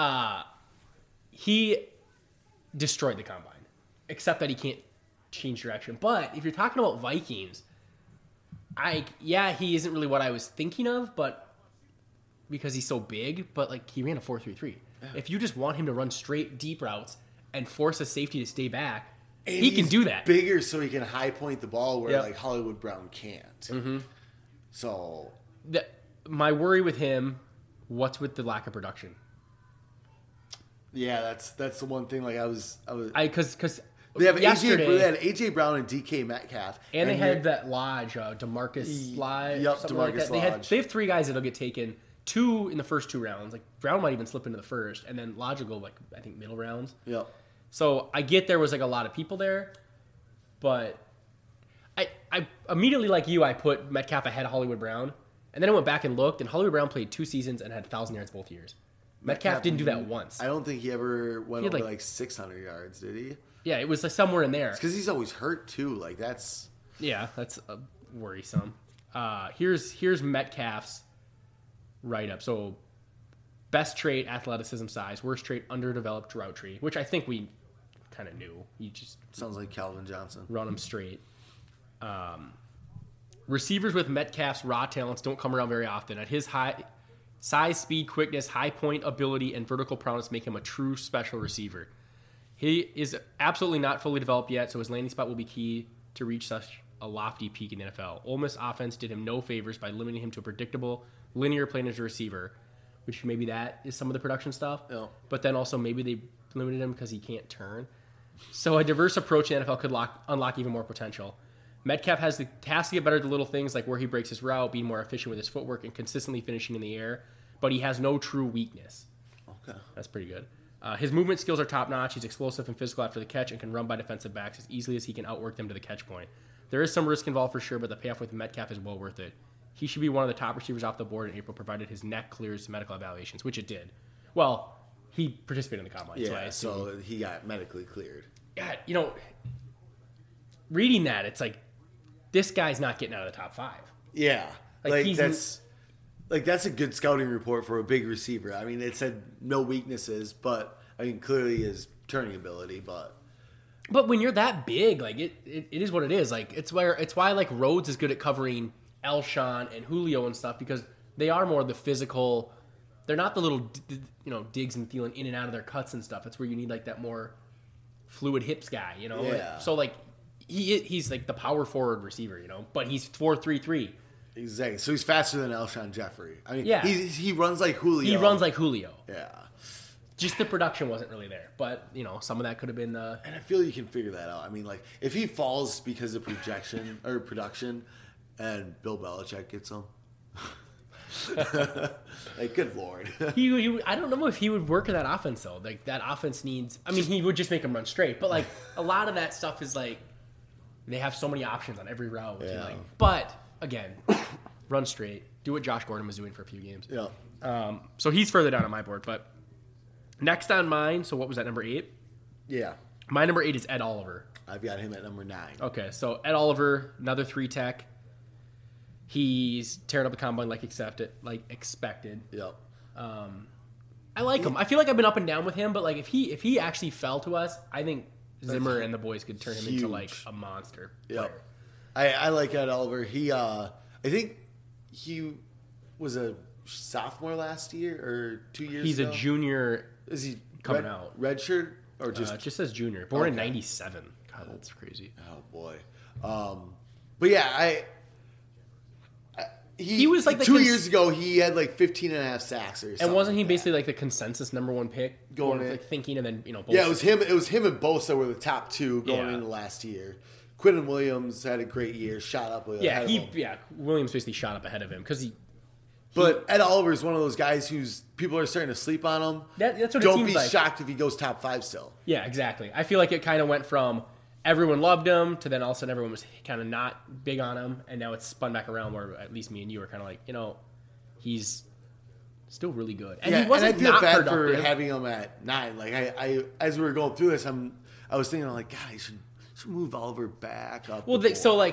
He destroyed the combine, except that he can't change direction. But if you're talking about Vikings, he isn't really what I was thinking of, but because he's so big, but like he ran a 4.33. Yeah. If you just want him to run straight deep routes and force a safety to stay back, and he can do that. Bigger, so he can high point the ball where like Hollywood Brown can't. Mm-hmm. So my worry with him, what's with the lack of production? Yeah, that's the one thing. Like I was because they have yesterday, AJ Brown and DK Metcalf, and they had that Lodge, Demarcus Lodge. Yep, something Demarcus like that. Lodge. They have 3 guys that'll get taken. 2 in the first 2 rounds. Like Brown might even slip into the first, and then Lodge will go like I think middle rounds. Yep. So I get there was like a lot of people there, but I immediately, like you, I put Metcalf ahead of Hollywood Brown, and then I went back and looked, and Hollywood Brown played 2 seasons and had 1,000 yards both years. Metcalf didn't do that once. I don't think he ever went over like 600 yards, did he? Yeah, it was like somewhere in there. It's because he's always hurt too. Like that's worrisome. Here's Metcalf's write up. So best trait, athleticism, size. Worst trait, underdeveloped route tree, which I think we kind of knew. You just sounds like Calvin Johnson. Run them straight. Receivers with Metcalf's raw talents don't come around very often. At his high size, speed, quickness, high point ability, and vertical prowess make him a true special receiver. He is absolutely not fully developed yet, so his landing spot will be key to reach such a lofty peak in the NFL. Ole Miss offense did him no favors by limiting him to a predictable, linear plane as a receiver, which maybe that is some of the production stuff. Yeah. But then also maybe they limited him because he can't turn. So a diverse approach in the NFL could unlock even more potential. Metcalf has to get better at the little things like where he breaks his route, being more efficient with his footwork, and consistently finishing in the air. But he has no true weakness. Okay. That's pretty good. His movement skills are top-notch. He's explosive and physical after the catch and can run by defensive backs as easily as he can outwork them to the catch point. There is some risk involved for sure, but the payoff with Metcalf is well worth it. he should be one of the top receivers off the board in April, provided his neck clears medical evaluations, which it did. Well, he participated in the combine. Yeah, so he got medically cleared. Yeah, reading that, it's like, this guy's not getting out of the top 5. Yeah, that's a good scouting report for a big receiver. I mean, it said no weaknesses, but I mean, clearly his turning ability, but when you're that big, like it is what it is. Like it's why like Rhodes is good at covering Elshon and Julio and stuff, because they are more the physical. They're not the little Diggs and Thielen in and out of their cuts and stuff. That's where you need like that more fluid hips guy, Yeah. So like he's like the power forward receiver, but he's 4.33. Exactly. So he's faster than Elshon Jeffrey. I mean, yeah. he runs like Julio. He runs like Julio. Yeah. Just the production wasn't really there, but some of that could have been. And I feel you can figure that out. I mean, like if he falls because of projection or production, and Bill Belichick gets him, like good lord. I don't know if he would work in that offense though. Like that offense needs. I mean, he would just make him run straight, but like a lot of that stuff is like they have so many options on every route. Yeah. But again, run straight. Do what Josh Gordon was doing for a few games. Yeah. So he's further down on my board, but. Next on mine, so what was that, number 8? Yeah. My number 8 is Ed Oliver. I've got him at number 9. Okay, so Ed Oliver, another 3-tech. He's tearing up the combine like expected. Yep. I like him. I feel like I've been up and down with him, but like if he actually fell to us, I think Zimmer and the boys could turn him into like a monster player. I like Ed Oliver. I think he was a sophomore last year or 2 years He's ago. a junior. Is he coming out? Red shirt or just it just says junior. Born in '97. God, that's crazy. Oh boy. But yeah, he was like 2 years ago. He had like 15 and a half sacks or something. And wasn't he basically like the consensus number 1 pick going in? Like thinking, and then Bosa. Yeah, it was him. It was him and Bosa were the top 2 going into last year. Quinton Williams had a great year. Shot up with Williams basically shot up ahead of him because he. But Ed Oliver is one of those guys who's people are starting to sleep on him. That's what Don't it seems be like. shocked if he goes top 5 still. Yeah, exactly. I feel like it kind of went from everyone loved him to then all of a sudden everyone was kind of not big on him, and now it's spun back around where at least me and you were kind of like, he's still really good. And he wasn't and I feel not bad productive. for having him at 9. Like I as we were going through this, I was thinking like, God, I should move Oliver back up. Well,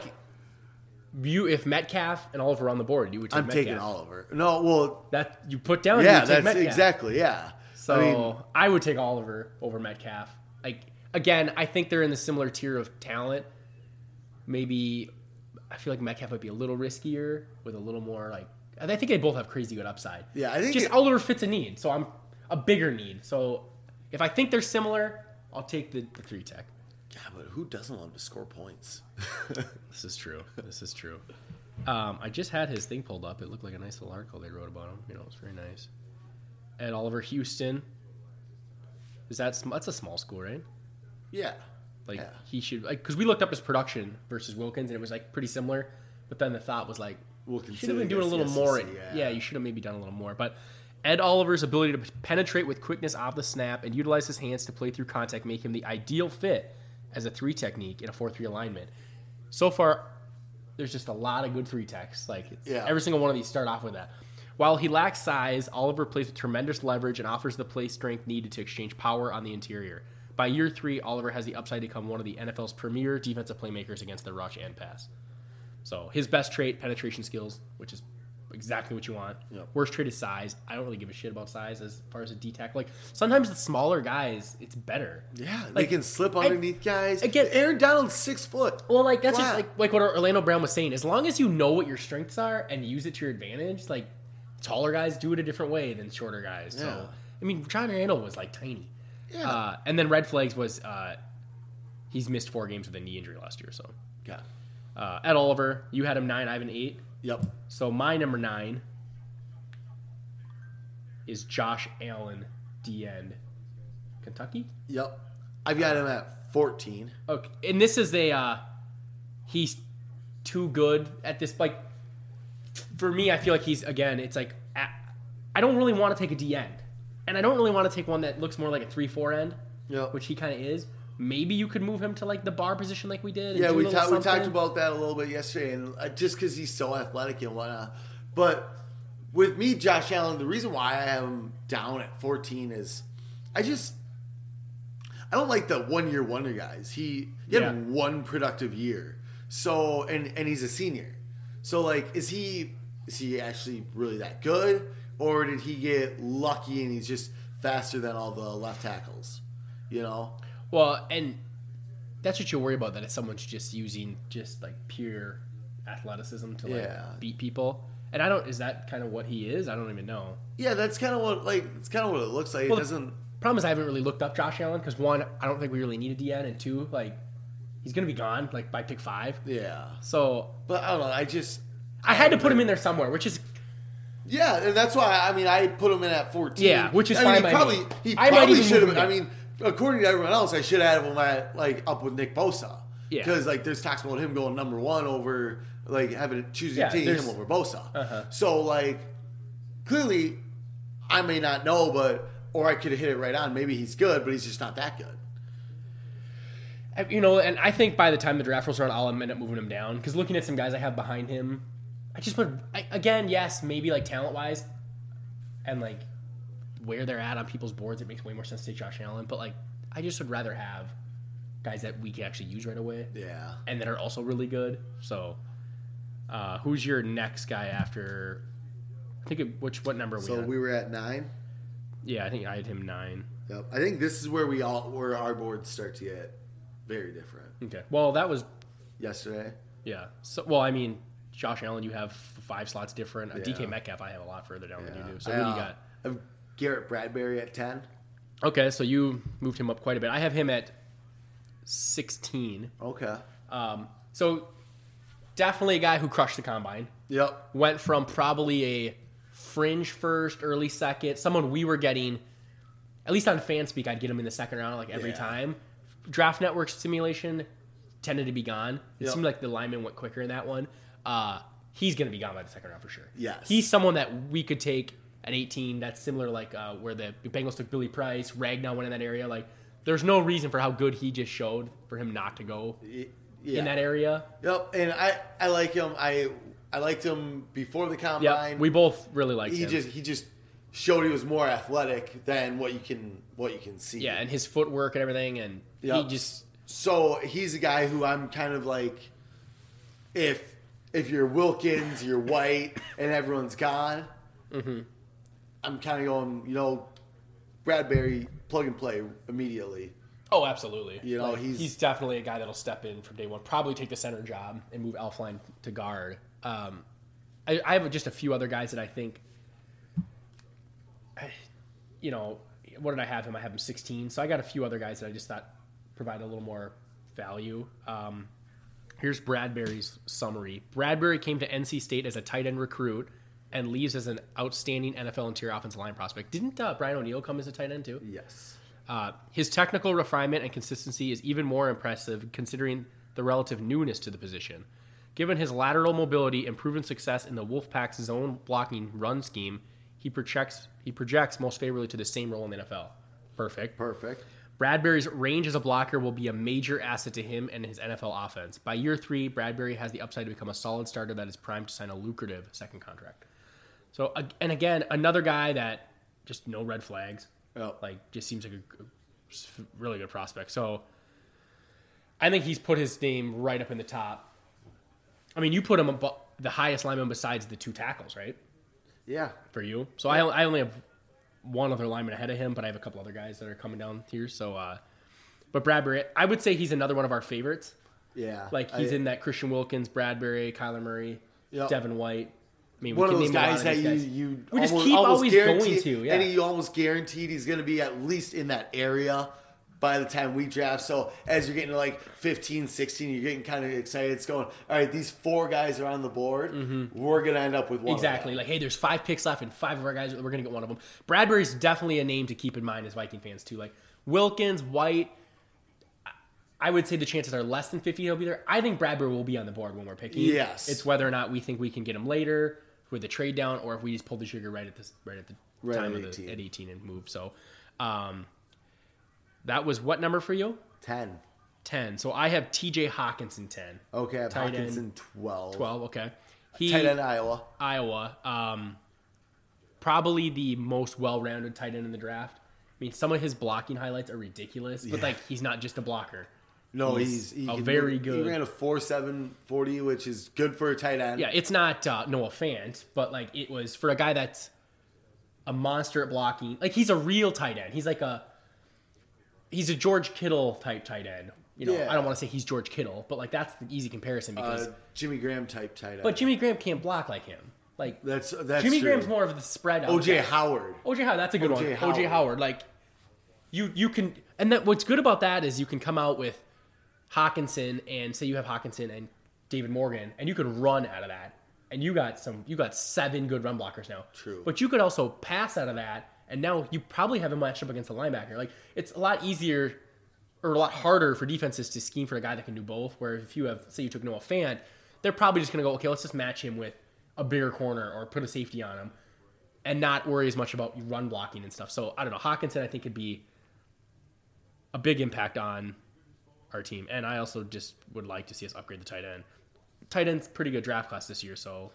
if Metcalf and Oliver are on the board, you would take Metcalf. I'm taking Oliver. No, well, that you put down. Yeah, you would take that's Metcalf. exactly. Yeah. So I would take Oliver over Metcalf. Like again, I think they're in the similar tier of talent. Maybe I feel like Metcalf might be a little riskier with a little more like. I think they both have crazy good upside. Yeah, I think just Oliver fits a need, so I'm a bigger need. So if I think they're similar, I'll take the 3-tech. Yeah, but who doesn't love to score points? This is true. I just had his thing pulled up. It looked like a nice little article they wrote about him. It was very nice. Ed Oliver, Houston. That's a small school, right? Yeah. He should because we looked up his production versus Wilkins, and it was like pretty similar. But then the thought was like, Wilkins should have been doing a little more. Yeah, you should have maybe done a little more. But Ed Oliver's ability to penetrate with quickness off the snap and utilize his hands to play through contact make him the ideal fit as a 3 technique in a 4-3 alignment. So far, there's just a lot of good 3-techs. Every single one of these start off with that. While he lacks size, Oliver plays with tremendous leverage and offers the play strength needed to exchange power on the interior. By year 3, Oliver has the upside to become one of the NFL's premier defensive playmakers against the rush and pass. So his best trait, penetration skills, which is exactly what you want. Yep. Worst trait is size. I don't really give a shit about size as far as a D-tackle. Sometimes the smaller guys, it's better. Yeah, they can slip underneath guys. Again, Aaron Donald's 6 foot. Well, that's just, like what Orlando Brown was saying. As long as you know what your strengths are and use it to your advantage, taller guys do it a different way than shorter guys. Yeah. So, John Randall was tiny. Yeah. And then Red Flags was he's missed 4 games with a knee injury last year. So, Yeah. Ed Oliver, you had him 9, I have an 8. Yep. So my number 9 is Josh Allen, D-end, Kentucky. Yep. I've got him at 14. Okay, and this is he's too good at this. For me, I feel like I don't really want to take a D-end, and I don't really want to take one that looks more like a 3-4 end, Yep. which he kind of is. maybe you could move him to like the bar position like we did. And Yeah, do a we little talked something. about that a little bit yesterday, and just because he's so athletic and whatnot. But with me, Josh Allen, the reason why I have him down at 14 is I don't like the 1 year wonder guys. He had one productive year, so and he's a senior. So like, is he actually really that good, or did he get lucky and he's just faster than all the left tackles? You know. Well, and that's what you worry about, that if someone's just using just like pure athleticism to like beat people. And is that kind of what he is? I don't even know. Yeah, that's kind of what it looks like. Well, it doesn't. Problem is I haven't really looked up Josh Allen because one, I don't think we really need a DN, and two, like he's gonna be gone like by pick 5. Yeah. So, But I don't know. I had to put him in there somewhere, which is Yeah, and that's why I put him in at 14. Yeah, which is fine by me. He I might probably even should move have. him According to everyone else, I should have him at like up with Nick Bosa. Yeah. Because like there's talks about him going number 1 over like choosing taking him over Bosa. So like clearly, I may not know, or I could have hit it right on. Maybe he's good, but he's just not that good. You know, and I think by the time the draft rolls around, I'll end up moving him down because looking at some guys I have behind him, I just put again, yes, maybe like talent wise, and like where they're at on people's boards, it makes way more sense to take Josh Allen. But like, I just would rather have guys that we can actually use right away, and that are also really good. So, who's your next guy after? I think what number are we? So on? we were at 9. Yeah, I think I had him 9. Yep. I think this is where where our boards start to get very different. Okay. Well, that was yesterday. Yeah. So, well, I mean, Josh Allen, you have 5 slots different. DK Metcalf, I have a lot further down than you do. So, what do you got? I have Garrett Bradbury at 10. Okay, so you moved him up quite a bit. I have him at 16. Okay. So, definitely a guy who crushed the combine. Yep. Went from probably a fringe first, early second, someone we were getting, at least on FanSpeak, I'd get him in the second round like every time. Draft Network simulation tended to be gone. It seemed like the lineman went quicker in that one. He's going to be gone by the second round for sure. Yes. He's someone that we could take at 18. That's similar like where the Bengals took Billy Price, Ragnar went in that area. Like, there's no reason for how good he just showed for him not to go in that area. Yep, and I like him. I liked him before the combine. Yeah, we both really liked him. He just showed he was more athletic than what you can see. Yeah, and his footwork and everything, and he just. So he's a guy who I'm kind of like, if you're Wilkins, you're White, and everyone's gone, I'm kind of going, Bradbury, plug and play immediately. Oh, absolutely. He's definitely a guy that'll step in from day one. Probably take the center job and move Elflein to guard. I have just a few other guys that I think, what did I have him? I have him 16. So I got a few other guys that I just thought provide a little more value. Here's Bradbury's summary. Bradbury came to NC State as a tight end recruit and leaves as an outstanding NFL interior offensive line prospect. Didn't Brian O'Neill come as a tight end too? Yes. His technical refinement and consistency is even more impressive considering the relative newness to the position. Given his lateral mobility and proven success in the Wolfpack's zone blocking run scheme, he projects most favorably to the same role in the NFL. Perfect. Bradbury's range as a blocker will be a major asset to him and his NFL offense. By year 3, Bradbury has the upside to become a solid starter that is primed to sign a lucrative second contract. So, and again, another guy that just no red flags. Just seems like a really good prospect. So, I think he's put his name right up in the top. I mean, you put him the highest lineman besides the 2 tackles, right? Yeah. For you. So, I only have one other lineman ahead of him, but I have a couple other guys that are coming down here. So, but Bradbury, I would say he's another one of our favorites. Yeah. He's in that Christian Wilkins, Bradbury, Kyler Murray, Devin White. I mean, one of those guys that you we just keep always going to. Yeah. And you almost guaranteed he's going to be at least in that area by the time we draft. So as you're getting to like 15, 16, you're getting kind of excited. It's going, all right, these 4 guys are on the board. We're going to end up with one. Exactly. Like, hey, there's 5 picks left and 5 of our guys, we're going to get one of them. Bradbury's definitely a name to keep in mind as Viking fans too. Like Wilkins, White, I would say the chances are less than 50 he'll be there. I think Bradbury will be on the board when we're picking. Yes. It's whether or not we think we can get him later with the trade down, or if we just pull the trigger right at the time of 18 and move. So, that was what number for you? 10. 10. So I have TJ Hawkinson 10. Okay, I have Tight Hawkinson end. 12. 12, okay. Tight end Iowa. Iowa. Probably the most well-rounded tight end in the draft. I mean, some of his blocking highlights are ridiculous, but like he's not just a blocker. No, he very good. He ran a 4.7 40, which is good for a tight end. Yeah, it's not Noah Fant, but like it was for a guy that's a monster at blocking. Like he's a real tight end. He's a George Kittle type tight end. You know, Yeah. I don't want to say he's George Kittle, but like that's the easy comparison because. Jimmy Graham type tight end. But Jimmy Graham can't block like him. Like that's Jimmy true. Graham's more of the spread out. OJ Howard. OJ Howard, that's a good one. Howard. OJ Howard, like you can, and that what's good about that is you can come out with Hawkinson and say you have Hawkinson and David Morgan, and you can run out of that, and you got 7 good run blockers now. True. But you could also pass out of that, and now you probably have a matchup against a linebacker. Like it's a lot easier or a lot harder for defenses to scheme for a guy that can do both. Where if you have, say you took Noah Fant, they're probably just going to go, okay, let's just match him with a bigger corner or put a safety on him and not worry as much about run blocking and stuff. So I don't know. Hawkinson, I think, could be a big impact on our team. And I also just would like to see us upgrade the tight end. Tight end's pretty good draft class this year, so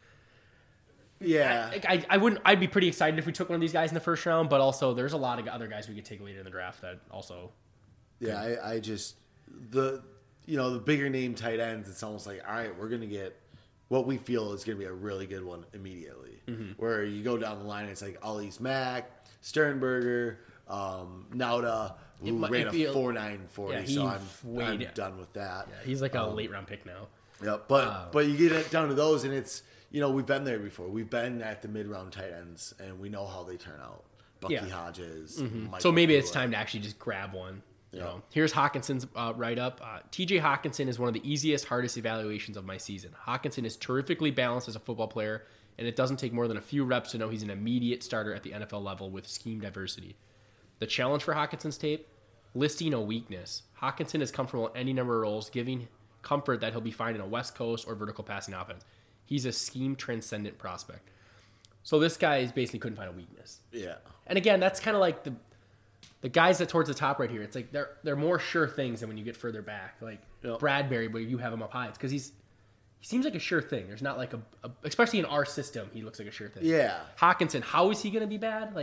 Yeah. I'd be pretty excited if we took one of these guys in the first round, but also there's a lot of other guys we could take later in the draft that also. Yeah, I just the bigger name tight ends, it's almost like, all right, we're gonna get what we feel is gonna be a really good one immediately. Mm-hmm. Where you go down the line, it's like Alice Mack, Sternberger, Nauta, who ran a 4.9 40. Yeah, so I'm done with that. Yeah, he's like a late round pick now. Yeah, but you get it down to those, and it's we've been there before. We've been at the mid round tight ends, and we know how they turn out. Bucky Hodges. Mm-hmm. So maybe it's time to actually just grab one. You know, here's Hawkinson's write-up. TJ Hawkinson is one of the easiest, hardest evaluations of my season. Hawkinson is terrifically balanced as a football player, and it doesn't take more than a few reps to know he's an immediate starter at the NFL level with scheme diversity. The challenge for Hawkinson's tape? Listing a weakness. Hawkinson is comfortable in any number of roles, giving comfort that he'll be fine in a West Coast or vertical passing offense. He's a scheme-transcendent prospect. So this guy basically couldn't find a weakness. Yeah. And again, that's kind of like the guys that towards the top right here. It's like they're more sure things than when you get further back. Like Bradbury, where you have him up high, it's because he seems like a sure thing. There's not like a especially in our system, he looks like a sure thing. Yeah. Hawkinson, how is he going to be bad?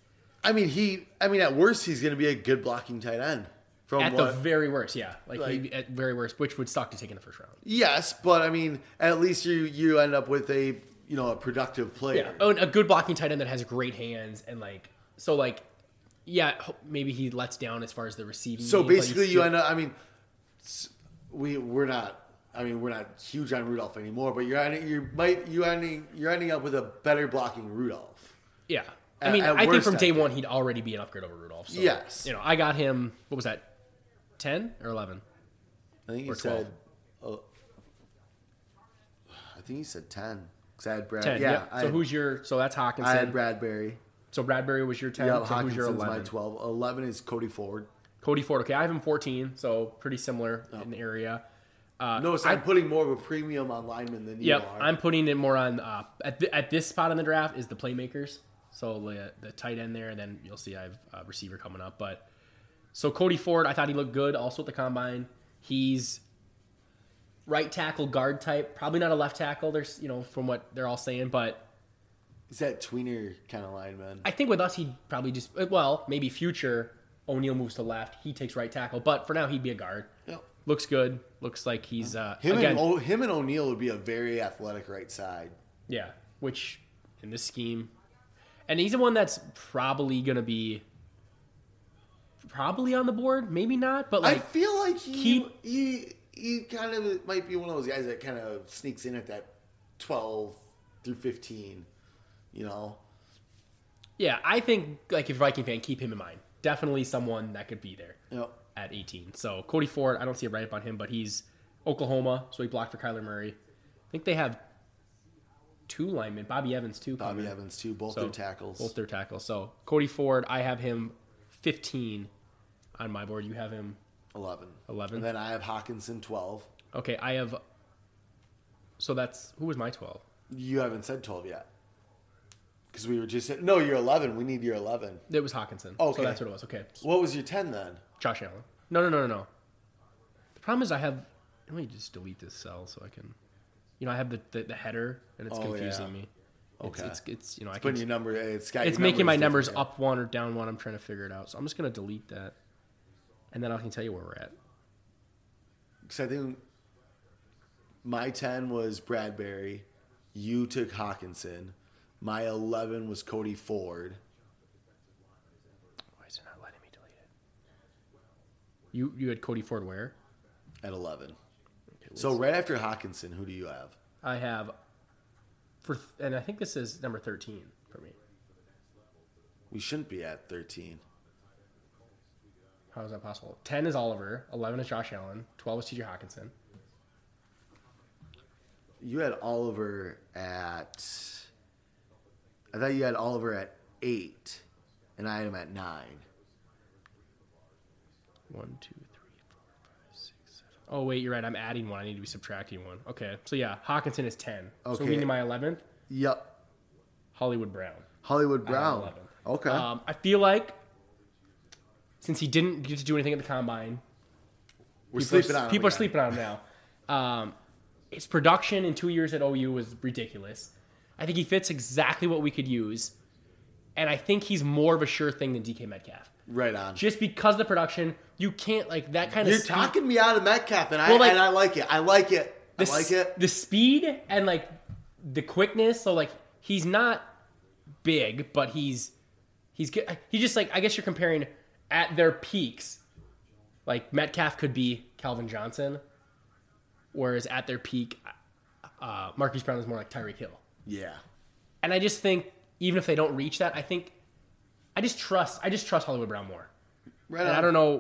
At worst, he's going to be a good blocking tight end. The very worst, yeah. At very worst, which would suck to take in the first round. Yes, but at least you end up with a productive player. Yeah, oh, and a good blocking tight end that has great hands and maybe he lets down as far as the receiving. So basically, you end up. We're not huge on Rudolph anymore, but you're ending up with a better blocking Rudolph. Yeah. I think from day one he'd already be an upgrade over Rudolph. So, yes. I got him. What was that? 10 or 11? I think he said. I think he said 10. Because I had Brad. 10. Yeah. So who's your? So that's Hawkinson. I had Bradbury. So Bradbury was your 10. Yeah, so Hawkinson's who's your 11? my 12. 11 is Cody Ford. Cody Ford. Okay, I have him 14. So pretty similar in the area. Notice I'm putting more of a premium on linemen than you are. I'm putting it more on at this spot in the draft is the playmakers. So the tight end there, and then you'll see I have a receiver coming up. But so Cody Ford, I thought he looked good also at the combine. He's right tackle guard type, probably not a left tackle. There's from what they're all saying, but is that tweener kind of lineman? I think with us he'd probably just maybe future O'Neal moves to left, he takes right tackle, but for now he'd be a guard. Yep. Looks good. Looks like he's him and O'Neal would be a very athletic right side. Yeah, which in this scheme. And he's the one that's probably going to be on the board. Maybe not, but I feel like he kind of might be one of those guys that kind of sneaks in at that 12 through 15, Yeah, I think if you're a Viking fan, keep him in mind. Definitely someone that could be there at 18. So Cody Ford, I don't see a write-up on him, but he's Oklahoma, so he blocked for Kyler Murray. I think they have 2 linemen, Bobby Evans too. Both their tackles. So Cody Ford, I have him 15 on my board. You have him 11. And And then I have Hawkinson 12. Okay, I have. So who was my 12? You haven't said 12 yet. Because we were just saying, no, you're 11. We need your 11. It was Hawkinson. Okay. So that's what it was. Okay. What was your 10 then? Josh Allen. No. The problem is I have. Let me just delete this cell so I can. I have the header and it's confusing me. Okay. It's I Putting can. your number. It's Making my numbers up one or down one. I'm trying to figure it out. So I'm just gonna delete that, and then I can tell you where we're at. Because I think my 10 was Bradbury. You took Hawkinson. My 11 was Cody Ford. Why is it not letting me delete it? You had Cody Ford where? At 11. Okay, So right after Hawkinson, who do you have? I have and I think this is number 13 for me. We shouldn't be at 13. How is that possible? 10 is Oliver, 11 is Josh Allen, 12 is TJ Hawkinson. You had Oliver at... I thought you had Oliver at 8, and I had him at 9. 1, 2, 3, 4, 5, 6, 7. Oh, wait, you're right. I'm adding one. I need to be subtracting one. Okay. So, yeah, Hawkinson is 10. Okay. So, meaning my 11th? Yep. Hollywood Brown. Hollywood Brown. 11. Okay. I feel like since he didn't get to do anything at the combine, people are sleeping on him now. His production in 2 years at OU was ridiculous. I think he fits exactly what we could use, and I think he's more of a sure thing than DK Metcalf. Right on. Just because of the production, you can't like that kind of. You're talking me out of Metcalf, and I like it. I like it. The speed and like the quickness. So like he's not big, but he's good. He just like I guess you're comparing at their peaks. Like Metcalf could be Calvin Johnson, whereas at their peak, Marquise Brown is more like Tyreek Hill. Yeah. And I just think even if they don't reach that, I just trust Hollywood Brown more. Right. And I don't know.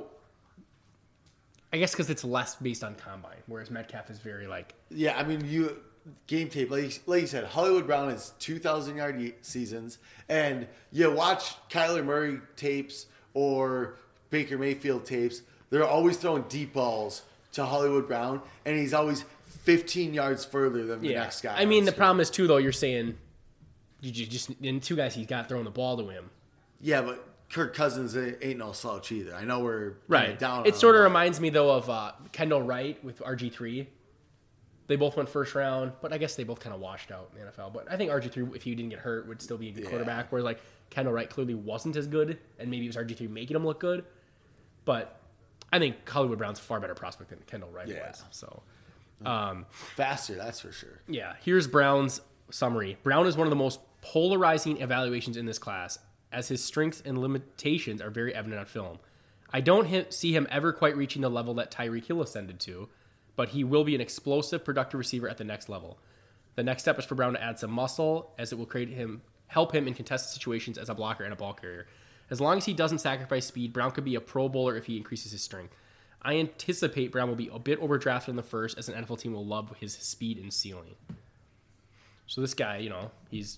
I guess because it's less based on combine, whereas Metcalf is very like. Yeah, I mean, game tape, like you said, Hollywood Brown is 2,000-yard seasons, and you watch Kyler Murray tapes or Baker Mayfield tapes. They're always throwing deep balls to Hollywood Brown, and he's always 15 yards further than the next guy. I mean, the problem is too, though. You're saying you just in two guys he's got throwing the ball to him. Yeah, but Kirk Cousins ain't no slouch either. I know we're right down. It sort of reminds me though of Kendall Wright with RG3. They both went first round, but I guess they both kind of washed out in the NFL. But I think RG3, if he didn't get hurt, would still be a good quarterback. Whereas like Kendall Wright clearly wasn't as good, and maybe it was RG3 making him look good. But I think Hollywood Brown's a far better prospect than Kendall Wright was. So faster, that's for sure. Yeah, here's Brown's summary. Brown is one of the most polarizing evaluations in this class, as his strengths and limitations are very evident on film. I don't see him ever quite reaching the level that Tyreek Hill ascended to, but he will be an explosive, productive receiver at the next level. The next step is for Brown to add some muscle, as it will help him in contested situations as a blocker and a ball carrier. As long as he doesn't sacrifice speed, Brown could be a Pro Bowler if he increases his strength. I anticipate Brown will be a bit overdrafted in the first, as an NFL team will love his speed and ceiling. So this guy, he's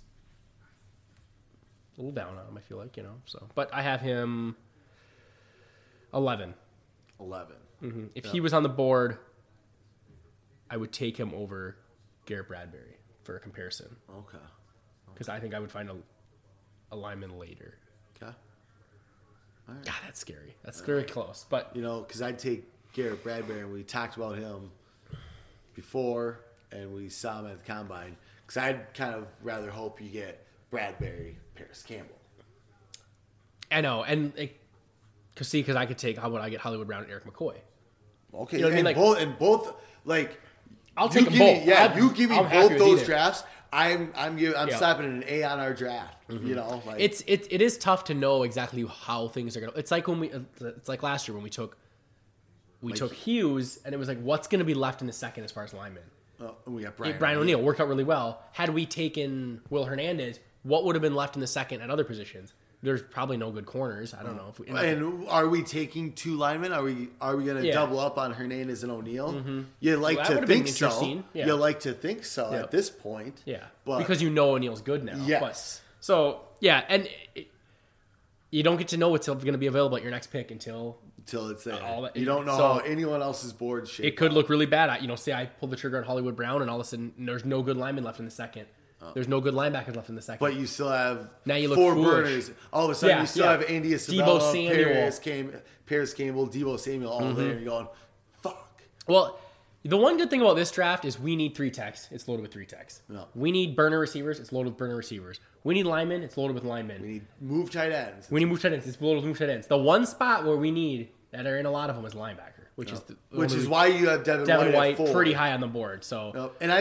a little down on him, I feel like, So, but I have him 11. 11. Mm-hmm. If he was on the board, I would take him over Garrett Bradbury for a comparison. Okay. Because I think I would find a lineman later. Okay. All right. God, that's scary. That's very close. But because I'd take Garrett Bradbury, and we talked about him before, and we saw him at the combine. Because I'd kind of rather hope you get Bradbury, Paris Campbell. I know, and because I could take how would I get Hollywood Brown and Eric McCoy? Okay, you know what I mean? Like both like I'll take them both. You give me both those drafts. I'm slapping an A on our draft. Mm-hmm. It is tough to know exactly how things are gonna. It's like it's like last year when we took Hughes, and it was like, what's gonna be left in the second as far as linemen? We got Brian O'Neill worked out really well. Had we taken Will Hernandez, what would have been left in the second at other positions? There's probably no good corners. I don't know if and are we taking two linemen? Are we going to double up on Hernandez and O'Neill? Mm-hmm. You like to think so. Yeah. You like to think so at this point. Yeah, but because O'Neill's good now. Yes. And you don't get to know what's going to be available at your next pick until it's there. You don't know how anyone else's board shapes. It could look really bad. Say I pulled the trigger on Hollywood Brown, and all of a sudden there's no good lineman left in the second. There's no good linebackers left in the second. But you still have Now you look four foolish. burners. All of a sudden, Yeah, you still yeah. have Andy Deebo Isabella, Samuel. Paris Campbell, Deebo Samuel, all there, and you're going, fuck. Well, the one good thing about this draft is we need 3 techs. It's loaded with 3 techs. Yeah. We need burner receivers. It's loaded with burner receivers. We need linemen. It's loaded with linemen. We need move tight ends. We need move tight ends. It's loaded with move tight ends. The one spot where we need that are in a lot of them is linebacker, which is Why you have Devin White at 4. pretty high on the board. So, Yep. And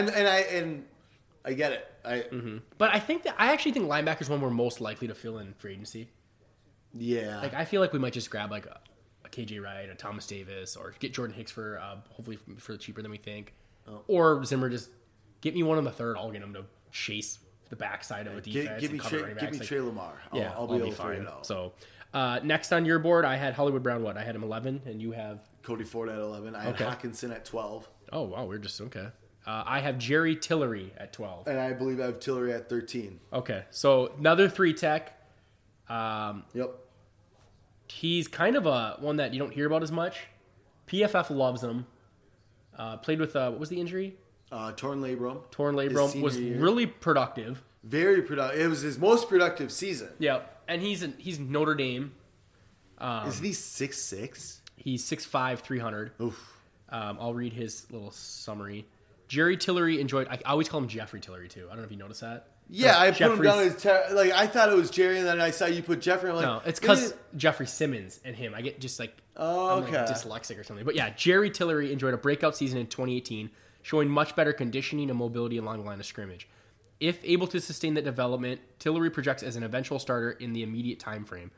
I get it. but I actually think linebackers one we're most likely to fill in free agency. Yeah. Like I feel like we might just grab like a KJ Wright, a Thomas Davis, or get Jordan Hicks for hopefully for cheaper than we think, or Zimmer just get me one on the third. I'll get him to chase the backside of a defense. Give me and cover running backs. Trey Lamar. I'll be able to fine. figure it out. So next on your board, I had Hollywood Brown. What I had him 11, and you have Cody Ford at 11. I had Hawkinson at 12. oh wow, we're just okay. I have Jerry Tillery at 12. And I believe I have Tillery at 13. Okay, so another 3 tech. Yep. He's kind of a one that you don't hear about as much. PFF loves him. Played with what was the injury? Torn labrum. Torn labrum. His Was senior year. really productive. Very productive. It was his most productive season. Yep, and he's Notre Dame. Isn't he 6'6"? He's 6'5", 300. Oof. I'll read his little summary. Jerry Tillery enjoyed. I always call him Jeffrey Tillery too. I don't know if you noticed that. Yeah, I put him Jeffrey's- down as I thought it was Jerry, and then I saw you put Jeffrey. I'm like, No, it's because Jeffrey Simmons and him. I get just like I'm like okay. dyslexic or something. But yeah, Jerry Tillery enjoyed a breakout season in 2018, showing much better conditioning and mobility along the line of scrimmage. If able to sustain that development, Tillery projects as an eventual starter in the immediate time frame.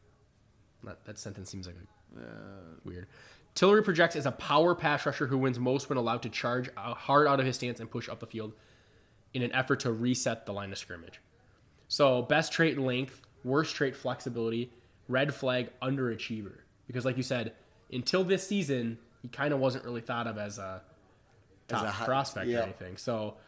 That sentence seems like weird. Tillery projects as a power pass rusher who wins most when allowed to charge hard out of his stance and push up the field in an effort to reset the line of scrimmage. So best trait length, worst trait flexibility, red flag underachiever. Because like you said, until this season, he kind of wasn't really thought of as a top prospect or anything. So,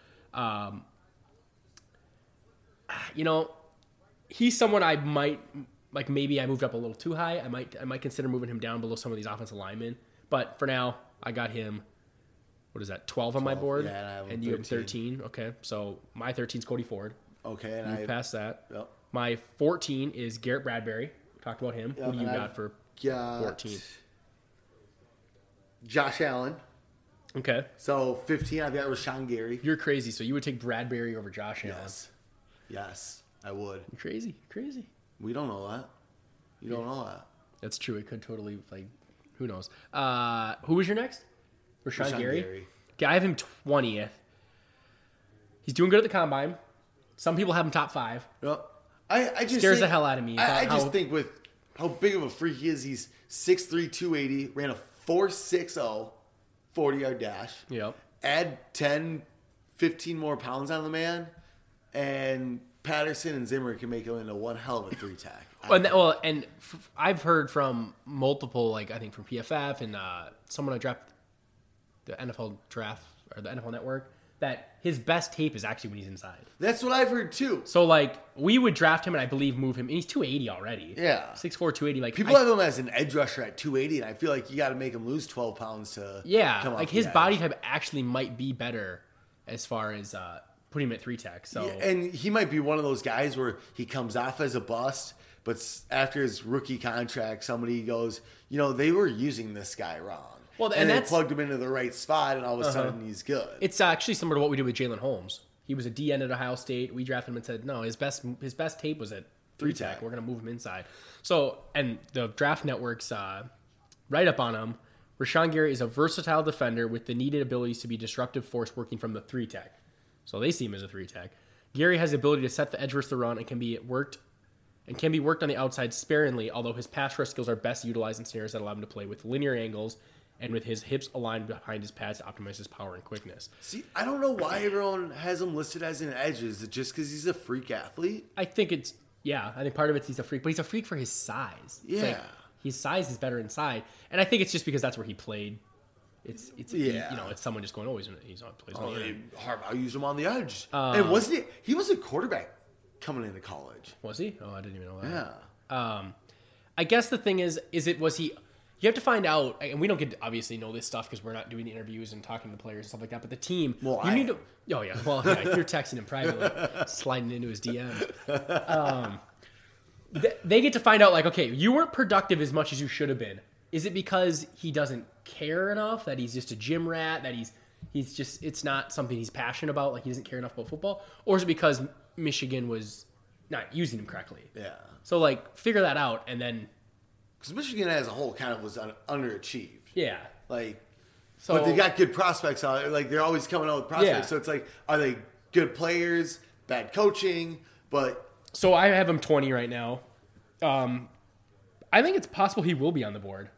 he's someone I might like. Maybe I moved up a little too high. I might consider moving him down below some of these offensive linemen. But for now, I got him. What is that? 12 on my board, yeah, and I have him and you have 13. Okay, so my 13 is Cody Ford. Okay, and You passed that. Yep. My 14 is Garrett Bradbury. Talked about him. Who do you got for 14? Josh Allen. Okay, So 15, I've got Rashawn Gary. you're crazy. So you would take Bradbury over Josh Allen. Yes, I would. You're crazy. We don't know that. You don't know that. That's true. It could totally who knows? Who was your next? Rashawn Gary. Okay, I have him 20th. He's doing good at the combine. Some people have him top 5. No, I just Scares think, the hell out of me. I How- just think with how big of a freak he is, he's 6'3", 280, ran a 4.60 40-yard dash. Yep. Add 10, 15 more pounds on the man, and Patterson and Zimmer can make him into one hell of a 3-tack. I've heard from multiple, I think from PFF and someone I draft the NFL draft or the NFL Network, that his best tape is actually when he's inside. That's what I've heard too. So we would draft him and I believe move him, and he's 280 already. Yeah. 6'4", 280. People have him as an edge rusher at 280, and I feel like you got to make him lose 12 pounds to come off his the body edge. type actually might be better as far as putting him at 3-tech. So Yeah, and he might be one of those guys where he comes off as a bust, but after his rookie contract, somebody goes, they were using this guy wrong. Well, and they that's- plugged him into the right spot, and all of a sudden he's good. it's actually similar to what we did with Jalen Holmes. He was a DN at Ohio State. We drafted him and said, no, his best tape was at 3-tech. We're going to move him inside. So, and the Draft Network's write up on him, Rashawn Gary is a versatile defender with the needed abilities to be disruptive force working from the 3-tech. So they see him as a 3-tech. Gary has the ability to set the edge versus the run and can be worked on the outside sparingly, although his pass rush skills are best utilized in scenarios that allow him to play with linear angles and with his hips aligned behind his pads to optimize his power and quickness. See, I don't know why everyone has him listed as an edge. Is it just because he's a freak athlete? I think part of it's he's a freak, but he's a freak for his size. It's Yeah. his size is better inside, and I think it's just because that's where he played. It's someone just going, he's on plays on the end. Harbaugh used him on the edge. And wasn't he was a quarterback coming into college. Was he? Oh, I didn't even know that. Yeah. I guess the thing is was he you have to find out, and we don't get to obviously know this stuff because we're not doing the interviews and talking to the players and stuff like that. But the team, Well, you need to. Oh yeah, well yeah, you're texting him privately, sliding into his DM. They get to find out like, okay, you weren't productive as much as you should have been. Is it because he doesn't care enough? That he's just a gym rat? That he's just it's not something he's passionate about? Like he doesn't care enough about football? Or is it because Michigan was not using him correctly? Yeah. So like figure that out and then. Because Michigan as a whole kind of was underachieved. Yeah. Like, so, but they got good prospects out. Like they're always coming out with prospects. Yeah. So it's like, are they good players? Bad coaching? But so I have him 20 right now. I think it's possible he will be on the board.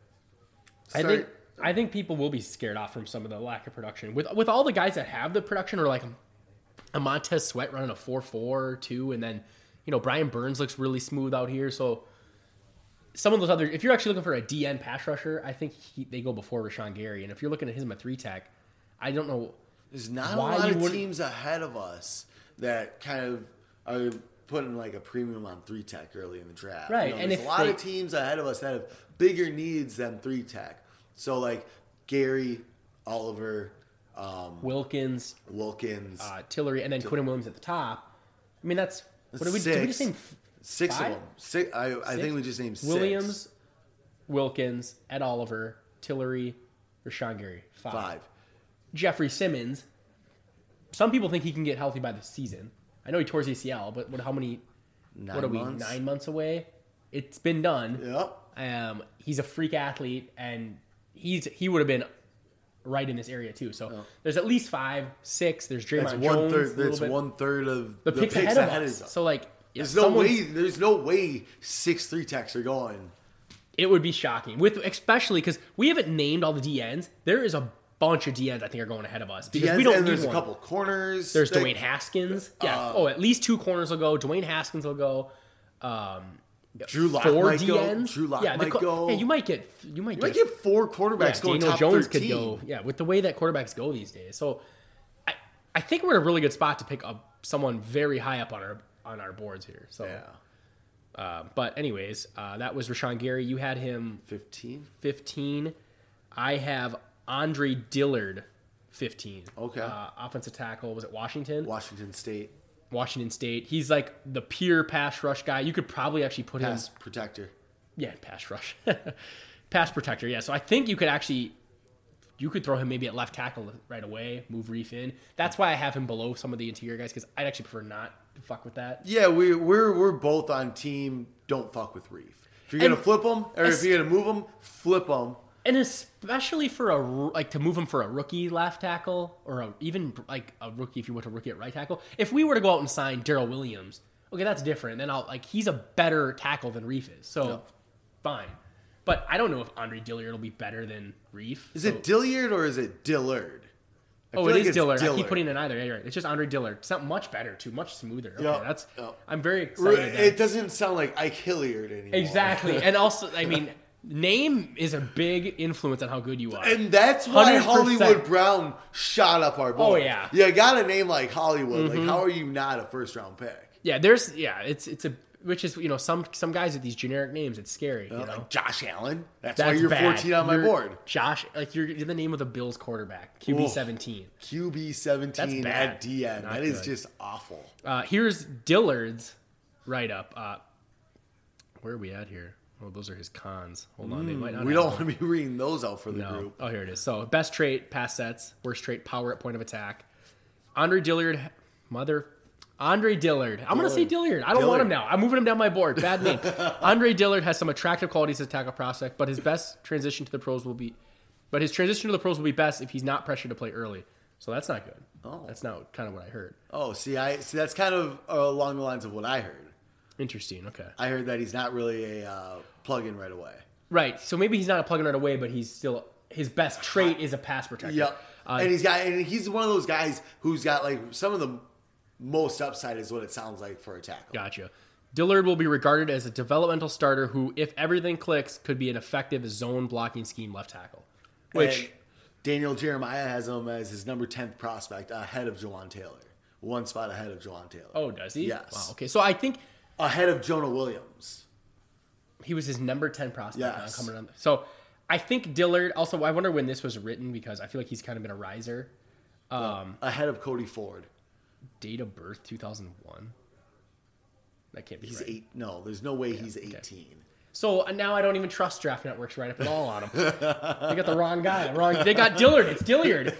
I think people will be scared off from some of the lack of production. With all the guys that have the production, or like a Montez Sweat running a 4.4 2, and then Brian Burns looks really smooth out here. So some of those other, if you're actually looking for a DN pass rusher, I think they go before Rashawn Gary. And if you're looking at him at 3-tech, I don't know. There's not a lot of teams ahead of us that kind of are putting like a premium on 3-tech early in the draft. Right. And there's a lot of teams ahead of us that have bigger needs than 3-tech. So like Gary, Oliver, Wilkins, Tillery, and then Quinn Williams at the top. I mean, that's what did we just name? Six five? of them. Six, I think we just named six. Williams, Wilkins, Ed Oliver, Tillery, Rashawn Gary. Five. Jeffrey Simmons. Some people think he can get healthy by the season. I know he tore his ACL, but how many? 9 months. 9 months away? It's been done. Yep. He's a freak athlete, and he would have been right in this area too. So there's at least 5, 6. There's Draymond Jones. That's 1/3 of the picks ahead of us. So like, there's no way 6 3-techs are going. It would be shocking, especially because we haven't named all the DNs. There is a bunch of DNs I think are going ahead of us because DNs, we don't and need there's one. a couple corners. There's Dwayne Haskins. Yeah. At least 2 corners will go. Dwayne Haskins will go. Drew Lock 4 might DNs. go. Drew Lock might go. Yeah, you might get 4 quarterbacks going Daniel top Jones 13. could go. Yeah, with the way that quarterbacks go these days. So I think we're in a really good spot to pick up someone very high up on our boards here. So yeah. But anyways, that was Rashawn Gary. You had him 15. I have Andre Dillard 15. Okay. Offensive tackle. Was it Washington? Washington State. He's like the pure pass rush guy. You could probably actually put him. Pass protector. Yeah, pass rush. Pass protector, yeah. So I think you could throw him maybe at left tackle right away, move Reef in. That's why I have him below some of the interior guys, because I'd actually prefer not to fuck with that. Yeah, we're both on team don't fuck with Reef. If you're going to flip them, or if you're going to move them, flip them. And especially for to move him for a rookie left tackle, or even like a rookie if you went to rookie at right tackle. If we were to go out and sign Darrell Williams, okay, that's different. Then he's a better tackle than Reef is, so fine. But I don't know if Andre Dillard will be better than Reef. Is it Dillard or is it Dillard? It is Dillard. I keep putting in either. Yeah, you're right. It's just Andre Dillard. It's not much better, too. Much smoother. Okay, I'm very excited. It doesn't sound like Ike Hilliard anymore. Exactly. And also, I mean, name is a big influence on how good you are. And that's why 100%. Hollywood Brown shot up our board. Oh, yeah. You got a name like Hollywood. Mm-hmm. Like, how are you not a first-round pick? Yeah, which is, some guys with these generic names, it's scary. Like Josh Allen. That's why you're bad. 14 on my board. Josh, you're the name of the Bills quarterback. QB17. QB17 at DN. That is just awful. Here's Dillard's write-up. Where are we at here? Oh, those are his cons. Hold on. They might not. We don't want to be reading those out for the group. Oh, here it is. So, best trait, pass sets. Worst trait, power at point of attack. Andre Dillard. I'm going to say Dillard. I don't want him now. I'm moving him down my board. Bad name. Andre Dillard has some attractive qualities as a tackle prospect, but his transition to the pros will be best if he's not pressured to play early. So that's not good. Oh. That's not kind of what I heard. Oh, see, that's kind of along the lines of what I heard. Interesting. Okay. I heard that he's not really a plug-in right away. Right. So maybe he's not a plug-in right away, but he's still his best trait is a pass protector. Yep. And he's one of those guys who's got like some of the most upside is what it sounds like for a tackle. Gotcha. Dillard will be regarded as a developmental starter who, if everything clicks, could be an effective zone blocking scheme left tackle. Which and Daniel Jeremiah has him as his number 10th prospect ahead of Jawan Taylor. One spot ahead of Jawan Taylor. Oh, does he? Yes. Wow, okay. So I think ahead of Jonah Williams. He was his number 10 prospect. Yes. Coming on. So I think Dillard. Also, I wonder when this was written because I feel like he's kind of been a riser. Ahead of Cody Ford. Date of birth 2001. That can't be. He's right. 8. No, there's no way he's 18. Okay. So now I don't even trust Draft Network's write up at all on him. They got the wrong guy. They got Dillard. It's Dillard.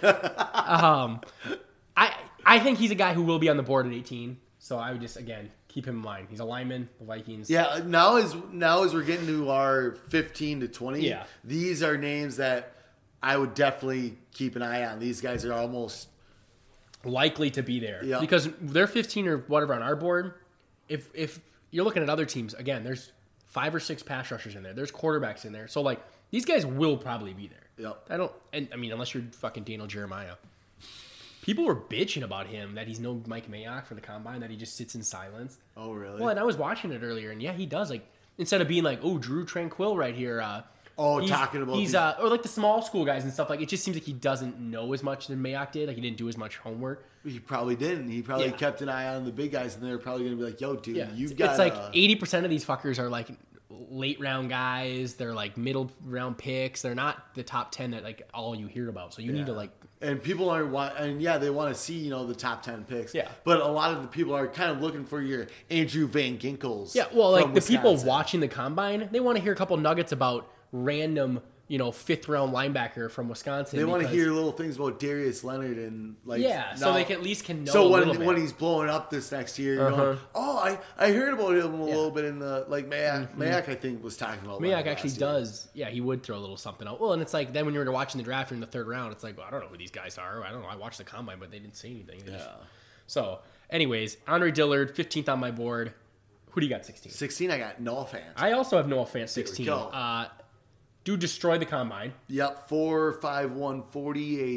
I think he's a guy who will be on the board at 18. So I would just again keep him in mind. He's a lineman. The Vikings. Yeah. Now as we're getting to our 15 to 20, Yeah. these are names that I would definitely keep an eye on. These guys are almost likely to be there. Yeah. Because they're 15 or whatever on our board. If you're looking at other teams, again, there's 5 or 6 pass rushers in there. There's quarterbacks in there. So like these guys will probably be there. Yep. I mean, unless you're fucking Daniel Jeremiah. People were bitching about him that he's no Mike Mayock for the combine, that he just sits in silence. Oh, really? Well, and I was watching it earlier, and yeah, he does. Like instead of being like, "Oh, Drew Tranquill right here," talking about he's or like the small school guys and stuff. Like it just seems like he doesn't know as much than Mayock did. Like he didn't do as much homework. He probably didn't. He probably kept an eye on the big guys, and they're probably going to be like, "Yo, dude, you've got." It's like 80% of these fuckers are like late round guys. They're like middle round picks. They're not the top 10 that like all you hear about. So you need to like. And people are they want to see the top 10 picks. Yeah. But a lot of the people are kind of looking for your Andrew Van Ginkels. Yeah. Well, like from the people Wisconsin. watching the combine, they want to hear a couple nuggets about random 5th round linebacker from Wisconsin. They want to hear little things about Darius Leonard and like. So they at least can know. So a little bit. when he's blowing up this next year, you're going, oh, I heard about him a little bit in the like Mayock. Mayock I think was talking about. Mayock actually does. Yeah, he would throw a little something out. Well, and it's like then when you're watching the draft in the 3rd round, it's like, well, I don't know who these guys are. I don't know. I watched the combine, but they didn't say anything. So, anyways, Andre Dillard, 15th on my board. Who do you got 16? 16, I got Noah Fant. I also have Noah Fant 16. There we go. Dude destroyed the combine. Yep, 4'5", 140, a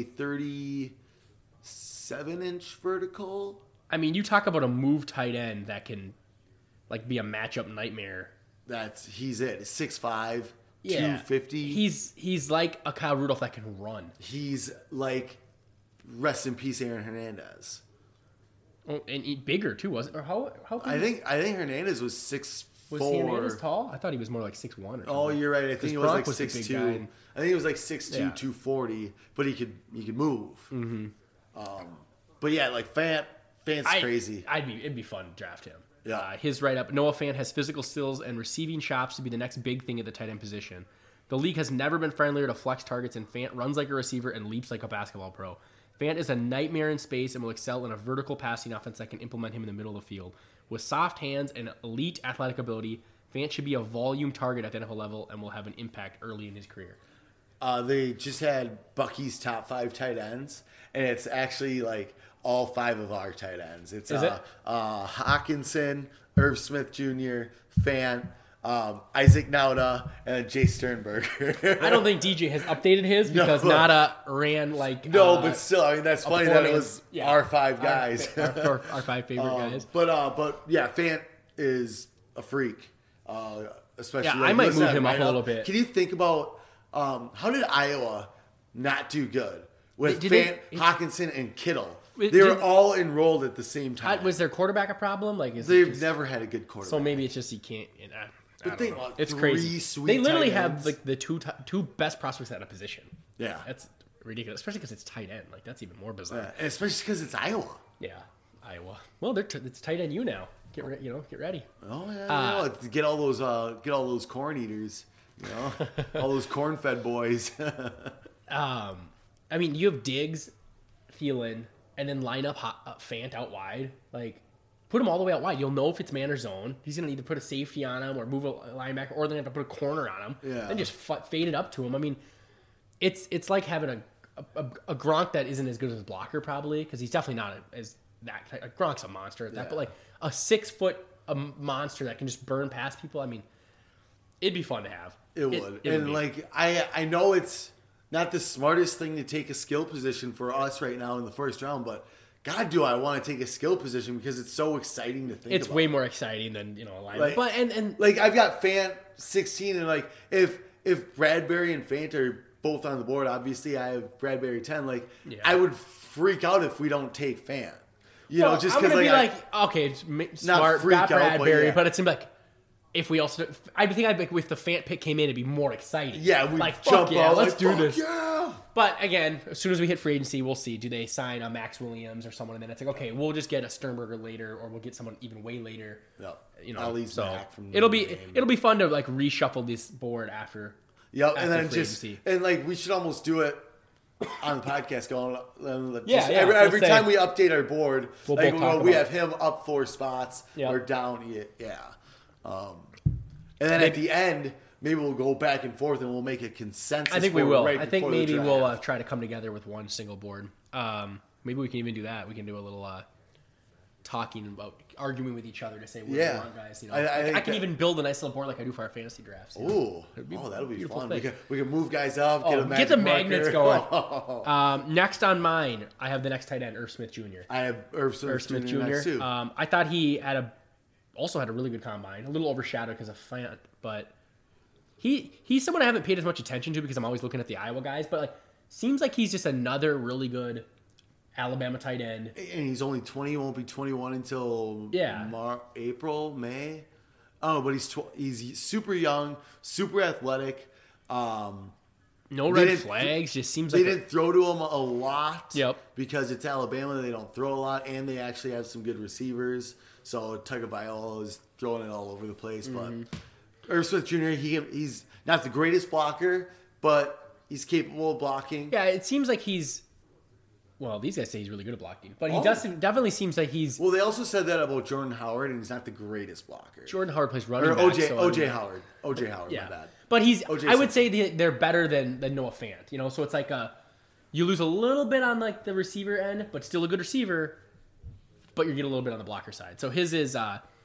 37-inch vertical. I mean, you talk about a move tight end that can like be a matchup nightmare. He's it. 6'5", Yeah. 250. He's like a Kyle Rudolph that can run. He's like rest in peace Aaron Hernandez. Oh, and bigger too, was it? Or how I think Hernandez was 6'4". Was he Hernandez tall? I thought he was more like 6'1 or something. Oh, you're right. I think he was Gronk like was the big 6'2". guy. I think he was like 6'2", 240, but he could move. Mm-hmm. But yeah, like Fant's crazy. It'd be fun to draft him. Yeah. His write-up, Noah Fant has physical skills and receiving chops to be the next big thing at the tight end position. The league has never been friendlier to flex targets, and Fant runs like a receiver and leaps like a basketball pro. Fant is a nightmare in space and will excel in a vertical passing offense that can implement him in the middle of the field. With soft hands and elite athletic ability, Fant should be a volume target at the NFL level and will have an impact early in his career. They just had Bucky's top 5 tight ends, and it's actually like all 5 of our tight ends. It's Hawkinson, Irv Smith Jr., Fant, Isaac Nauta, and Jay Sternberger. I don't think DJ has updated his because Nauta ran like... but still, I mean, that's funny that it was our 5 guys. Our 5 favorite guys. But yeah, Fant is a freak. Especially I might move him up a little bit. Can you think about how did Iowa not do good with Fant, Hawkinson, and Kittle? They were all enrolled at the same time. Was their quarterback a problem? They've never had a good quarterback. So maybe it's just he can't. But think about it's 3 crazy. sweet They literally tight have ends. like the two best prospects at a position. Yeah, That's ridiculous, especially because it's tight end. Like that's even more bizarre. and especially because it's Iowa. Yeah, Iowa. Well, it's tight end you now. Get ready. Oh yeah, get all those corn eaters. All those corn-fed boys. I mean, you have Diggs, Thielen, and then line up Fant out wide. Like, put him all the way out wide. You'll know if it's man or zone. He's going to either put a safety on him or move a linebacker, or they're going to have to put a corner on him. Yeah. Then just fade it up to him. I mean, it's like having a Gronk that isn't as good as a blocker, probably, because he's definitely not as that. Like, Gronk's a monster at that, but like a 6-foot monster that can just burn past people. I mean, it'd be fun to have. It would. Like, I know it's not the smartest thing to take a skill position for us right now in the first round, but God, do I want to take a skill position because it's so exciting to think It's about. way more exciting than, a line. Like, but and like I've got Fant 16, and like if Bradbury and Fant are both on the board, obviously I have Bradbury 10. Like I would freak out if we don't take Fant. Just I'm because gonna be okay, it's smart, freak got out, Bradbury, but but it's gonna be like if we also, I think if the Fant pick came in, it'd be more exciting. Yeah, we like jump fuck yeah, out, let's like, do fuck this. Yeah. But again, as soon as we hit free agency, we'll see. Do they sign a Max Williams or someone? And then it's like, okay, we'll just get a Sternberger later, or we'll get someone even way later. Yep. You know, At least so back from it'll the be game. it'll be fun to like reshuffle this board after. Yep, after and then free just agency. and like we should almost do it on the podcast. Going, Yeah, yeah, every we'll time say- we update our board, We'll like both talk we about have him up 4 spots Yep. or down. Yeah. And then at the end, maybe we'll go back and forth and we'll make a consensus. I think we board will. right I think before the maybe draft. we'll try to come together with one single board. Maybe we can even do that. We can do a little talking about arguing with each other to say what we Yeah. want, guys. You know, I think I can that- even build a nice little board like I do for our fantasy drafts. You know? Ooh, that'll be beautiful fun. thing. We can move guys up, get a get the magic magnets marker. going. Next on mine, I have the next tight end, Irv Smith Jr. I have Irv Smith Jr. next too. I thought he also had a really good combine, a little overshadowed because of Fant, but he's someone I haven't paid as much attention to because I'm always looking at the Iowa guys, but like seems like he's just another really good Alabama tight end. And he's only 20. He won't be 21 until April, May. Oh, but he's super young, super athletic. No They red didn't- flags. Just seems They like didn't throw to him a lot. Yep. Because it's Alabama, they don't throw a lot, and they actually have some good receivers. So Tagovailoa is throwing it all over the place. Mm-hmm. But Irv Smith Jr. He's not the greatest blocker, but he's capable of blocking. yeah. It seems like he's. Well, these guys say he's really good at blocking, but he Oh. definitely seems like he's. Well, they also said that about Jordan Howard, and he's not the greatest blocker. Jordan Howard plays running Or back. OJ so Howard. OJ Howard, yeah, my bad. but he's. OJ I would say they're better than Noah Fant. You know, so it's like you lose a little bit on like the receiver end, but still a good receiver. But you get a little bit on the blocker side. So his is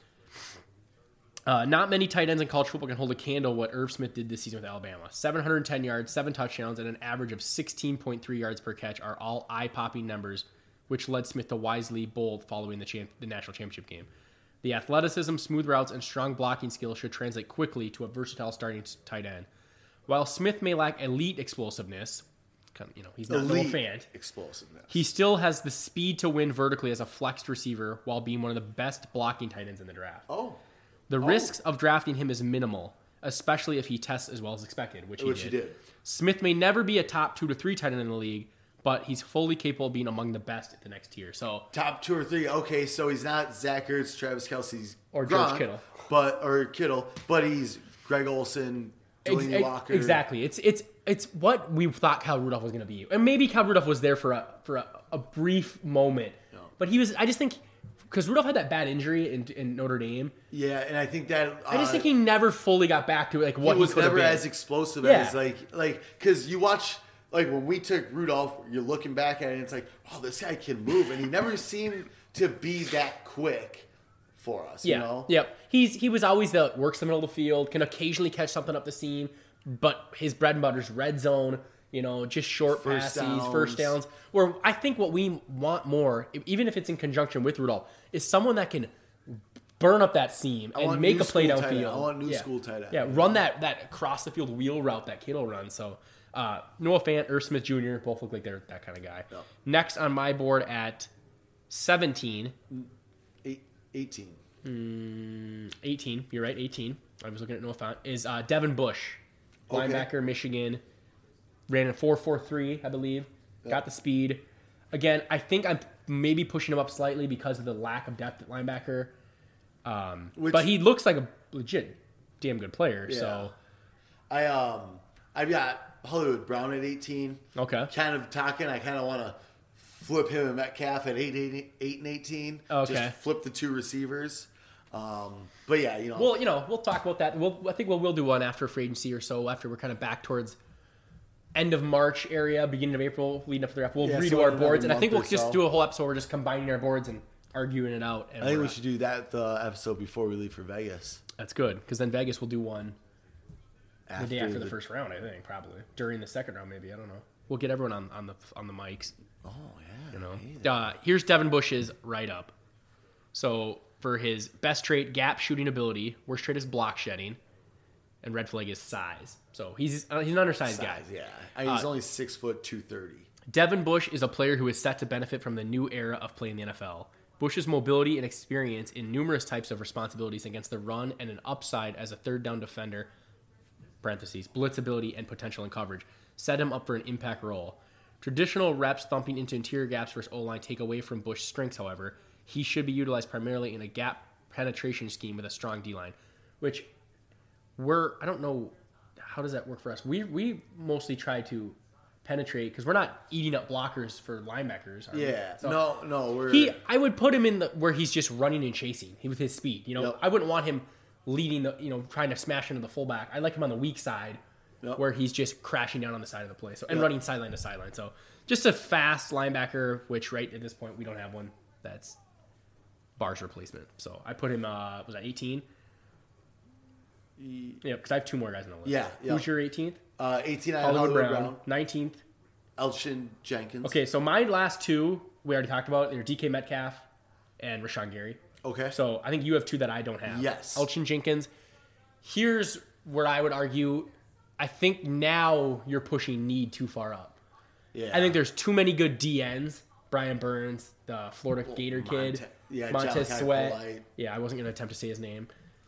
not many tight ends in college football can hold a candle what Irv Smith did this season with Alabama. 710 yards, 7 touchdowns, and an average of 16.3 yards per catch are all eye-popping numbers, which led Smith to wisely bold following the national championship game. The athleticism, smooth routes, and strong blocking skills should translate quickly to a versatile starting tight end. While Smith may lack elite explosiveness, he's not no fan. Explosiveness. He still has the speed to win vertically as a flexed receiver while being one of the best blocking tight ends in the draft. The risks of drafting him is minimal, especially if he tests as well as expected, which he did. Smith may never be a top 2 to 3 tight end in the league, but he's fully capable of being among the best at the next tier. So top 2 or 3. Okay, so he's not Zach Ertz, Travis Kelce's or George Kittle, but he's Greg Olsen, Delaney Walker. Exactly. It's what we thought Kyle Rudolph was going to be, and maybe Kyle Rudolph was there for a brief moment, but he was. I just think. Because Rudolph had that bad injury in Notre Dame. Yeah, and I think that... I just think he never fully got back to like what he was could have never been. as explosive as because you watch when we took Rudolph, you're looking back at it and it's like, wow, this guy can move, and he never seemed to be that quick for us. Yeah. You know? Yep. He was always works the middle of the field, can occasionally catch something up the seam, but his bread and butter is red zone. Just short passes, first downs. Where I think what we want more, even if it's in conjunction with Rudolph, is someone that can burn up that seam and make a play downfield. I want new school tight end. Yeah, run that across the field wheel route that Kittle runs. So Noah Fant, Irv Smith Jr. both look like they're that kind of guy. Yep. Next on my board at 17. 18. 18. You're right, 18. I was looking at Noah Fant. Is Devin Bush, linebacker, Michigan. Ran a 4.43, I believe. Yep. Got the speed. Again, I think I'm maybe pushing him up slightly because of the lack of depth at linebacker. But he looks like a legit damn good player. Yeah. So I've got Hollywood Brown at 18. Okay. Kind of talking. I kind of want to flip him and Metcalf at 8 and 18. Okay. Just flip the 2 receivers. But yeah, Well, we'll talk about that. I think we'll do one after free agency or so, after we're kind of back towards end of March area, beginning of April, leading up to the draft. We'll redo our boards, and I think we'll just do a whole episode where we're just combining our boards and arguing it out. I think we should do that episode before we leave for Vegas. That's good, because then Vegas will do one the day after the first round. I think probably during the second round, maybe. I don't know. We'll get everyone on the mics. Oh yeah. Here's Devin Bush's write up. So for his best trait, gap shooting ability. Worst trait is block shedding. And red flag is size. So he's an undersized guy. Yeah. He's only 6 foot 230. Devin Bush is a player who is set to benefit from the new era of playing the NFL. Bush's mobility and experience in numerous types of responsibilities against the run and an upside as a third down defender, parentheses, blitz ability and potential in coverage, set him up for an impact role. Traditional reps thumping into interior gaps versus O-line take away from Bush's strengths, however. He should be utilized primarily in a gap penetration scheme with a strong D-line, which I don't know, how does that work for us? We mostly try to penetrate because we're not eating up blockers for linebackers. Yeah. So No. I would put him in where he's just running and chasing with his speed. Yep. I wouldn't want him leading trying to smash into the fullback. I like him on the weak side. Yep. Where he's just crashing down on the side of the play, and running sideline to sideline. So just a fast linebacker, which right at this point we don't have one. That's Barr's replacement. So I put him. Was that 18? Yeah, because I have two more guys on the list. Yeah. Who's your 18th? 18 Hollywood Brown. 19th. Elgin Jenkins. Okay, so my last two we already talked about. They're DK Metcalf and Rashawn Gary. Okay. So I think you have two that I don't have. Yes. Elgin Jenkins. Here's where I would argue. I think now you're pushing need too far up. Yeah. I think there's too many good DNs. Brian Burns, the Florida Gator kid. Montez Sweat. Polite. Yeah, I wasn't going to attempt to say his name.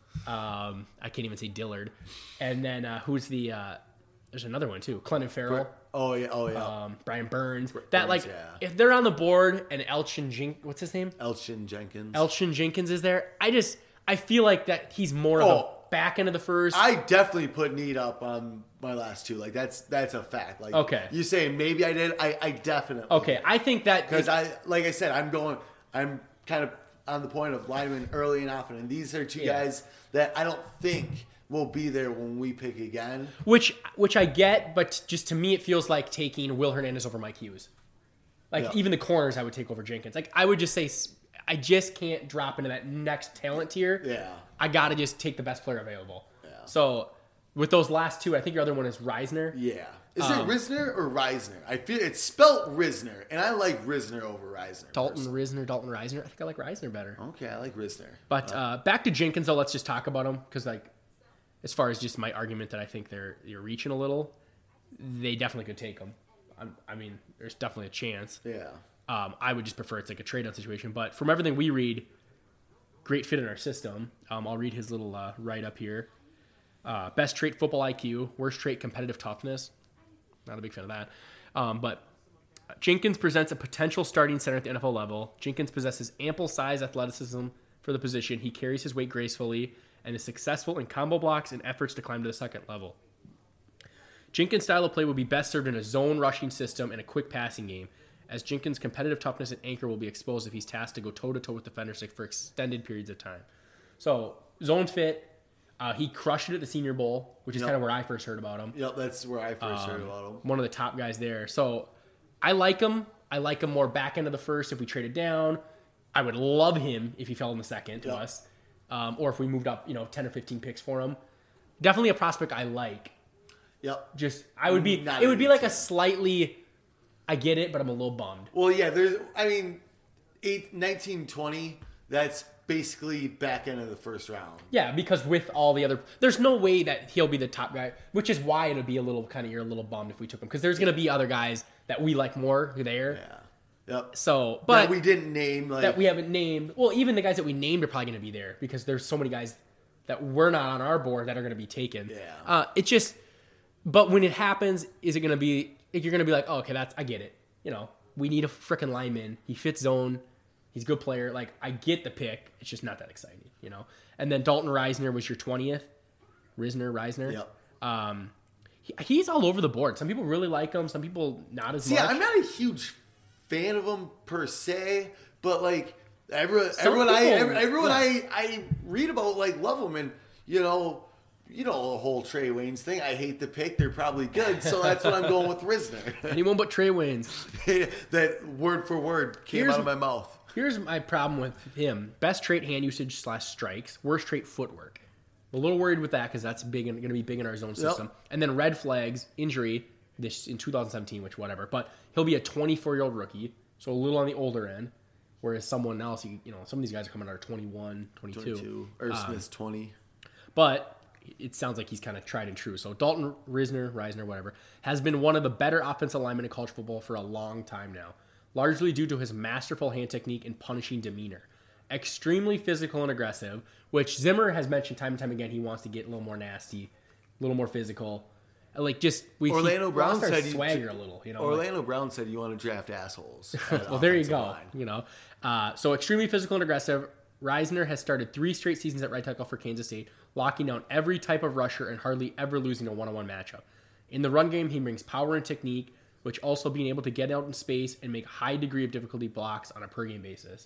I can't even say Dillard. And then who's the... there's another one, too. Clennon Farrell. Oh, yeah. Brian Burns. Burns, if they're on the board and Elgin Jenkins... What's his name? Elgin Jenkins. Elgin Jenkins is there. I feel like that he's more of a back end of the first. I definitely put need up on my last two. Like that's a fact. Like okay, you say maybe I did. I definitely okay. I think that because like I said, I'm kind of on the point of linemen early and often, and these are two guys that I don't think will be there when we pick again. Which I get, but just to me it feels like taking Will Hernandez over Mike Hughes. Like even the corners I would take over Jenkins. Like I would just say I just can't drop into that next talent tier. Yeah. I got to just take the best player available. Yeah. So with those last two, I think your other one is Reisner. Yeah. Is it Risner or Reisner? I feel it's spelt Risner, and I like Risner over Reisner. Dalton Reisner. I think I like Reisner better. Okay, I like Risner. But back to Jenkins, though, let's just talk about him because, like, as far as just my argument that I think you're reaching a little, they definitely could take him. I mean, there's definitely a chance. Yeah. I would just prefer it's like a trade-out situation. But from everything we read, great fit in our system. I'll read his little write-up here. Best trait, football IQ. Worst trait, competitive toughness. Not a big fan of that. But Jenkins presents a potential starting center at the NFL level. Jenkins possesses ample size, athleticism for the position. He carries his weight gracefully and is successful in combo blocks and efforts to climb to the second level. Jenkins' style of play will be best served in a zone rushing system and a quick passing game, as Jenkins' competitive toughness and anchor will be exposed if he's tasked to go toe-to-toe with defenders for extended periods of time. So, zone fit. He crushed it at the Senior Bowl, which is kind of where I first heard about him. Yep, that's where I first heard about him. One of the top guys there. So, I like him. I like him more back end of the first if we traded down. I would love him if he fell in the second to us. Or if we moved up, 10 or 15 picks for him. Definitely a prospect I like. Yep. It would be like a slightly, I get it, but I'm a little bummed. Well, yeah, 1920, that's basically back end of the first round. Yeah, because with all the other, there's no way that he'll be the top guy, which is why it'll be a little you're a little bummed if we took him, because there's going to be other guys that we like more there. Yeah. Yep. So, but that we didn't name, that we haven't named. Well, even the guys that we named are probably going to be there because there's so many guys that we're not on our board that are going to be taken. Yeah. It just. But when it happens, is it going to be... You're going to be like, oh, okay, I get it. We need a freaking lineman. He fits zone. He's a good player. Like, I get the pick. It's just not that exciting, And then Dalton Reisner was your 20th. Reisner. Yep. He's all over the board. Some people really like him. Some people not as much. Yeah, I'm not a huge fan of him per se, but, like, everyone I read about, like, love him. And, the whole Trey Waynes thing. I hate the pick. They're probably good, so that's what I'm going with Risner. Anyone but Trey Waynes. That word for word came out of my mouth. Here's my problem with him. Best trait, hand usage / strikes. Worst trait, footwork. I'm a little worried with that because that's going to be big in our zone system. Yep. And then red flags, injury, this in 2017, which whatever. But he'll be a 24-year-old rookie, so a little on the older end. Whereas someone else, some of these guys are coming out are 21, 22. Smith's 20. But it sounds like he's kind of tried and true. So Dalton Reisner, whatever, has been one of the better offensive linemen in college football for a long time now. largely due to his masterful hand technique and punishing demeanor. Extremely physical and aggressive, which Zimmer has mentioned time and time again. He wants to get a little more nasty, a little more physical. Like just Orlando Brown lost our said swagger a little. You know, Orlando Brown said you want to draft assholes. well, there you go. You know, so extremely physical and aggressive. Reisner has started 3 straight seasons at right tackle for Kansas State, locking down every type of rusher and hardly ever losing a one-on-one matchup. In the run game, he brings power and technique, which also being able to get out in space and make high degree of difficulty blocks on a per-game basis.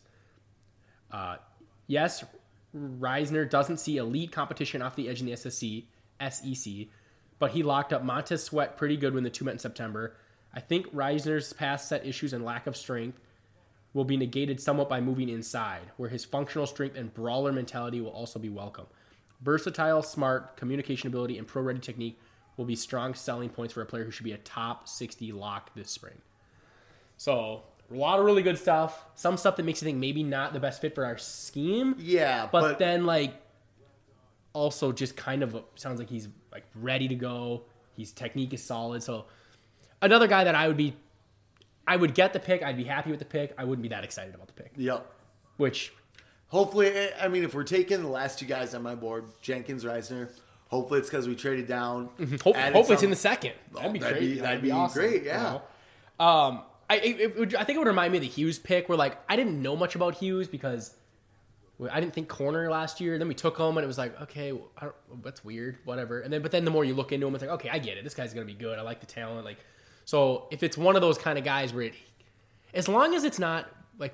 Yes, Reisner doesn't see elite competition off the edge in the SEC, but he locked up Montez Sweat pretty good when the two met in September. I think Reisner's pass set issues and lack of strength will be negated somewhat by moving inside, where his functional strength and brawler mentality will also be welcome. Versatile, smart, communication ability, and pro-ready technique will be strong selling points for a player who should be a top 60 lock this spring. So, a lot of really good stuff. Some stuff that makes you think maybe not the best fit for our scheme. Yeah, but then, like, also just kind of sounds like he's, like, ready to go. His technique is solid. So, another guy that I would get the pick. I'd be happy with the pick. I wouldn't be that excited about the pick. Yep. Which, hopefully, I mean, if we're taking the last 2 guys on my board, Jenkins, Reisner, hopefully it's because we traded down. Hopefully it's in the second. That'd be great. That'd be awesome. Great, yeah. You know? I think it would remind me of the Hughes pick, where like I didn't know much about Hughes because I didn't think corner last year. Then we took him, and it was like, okay, that's weird, whatever. But then the more you look into him, it's like, okay, I get it. This guy's gonna be good. I like the talent. Like, so if it's one of those kind of guys where as long as it's not like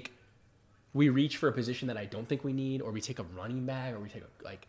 we reach for a position that I don't think we need, or we take a running back, or we take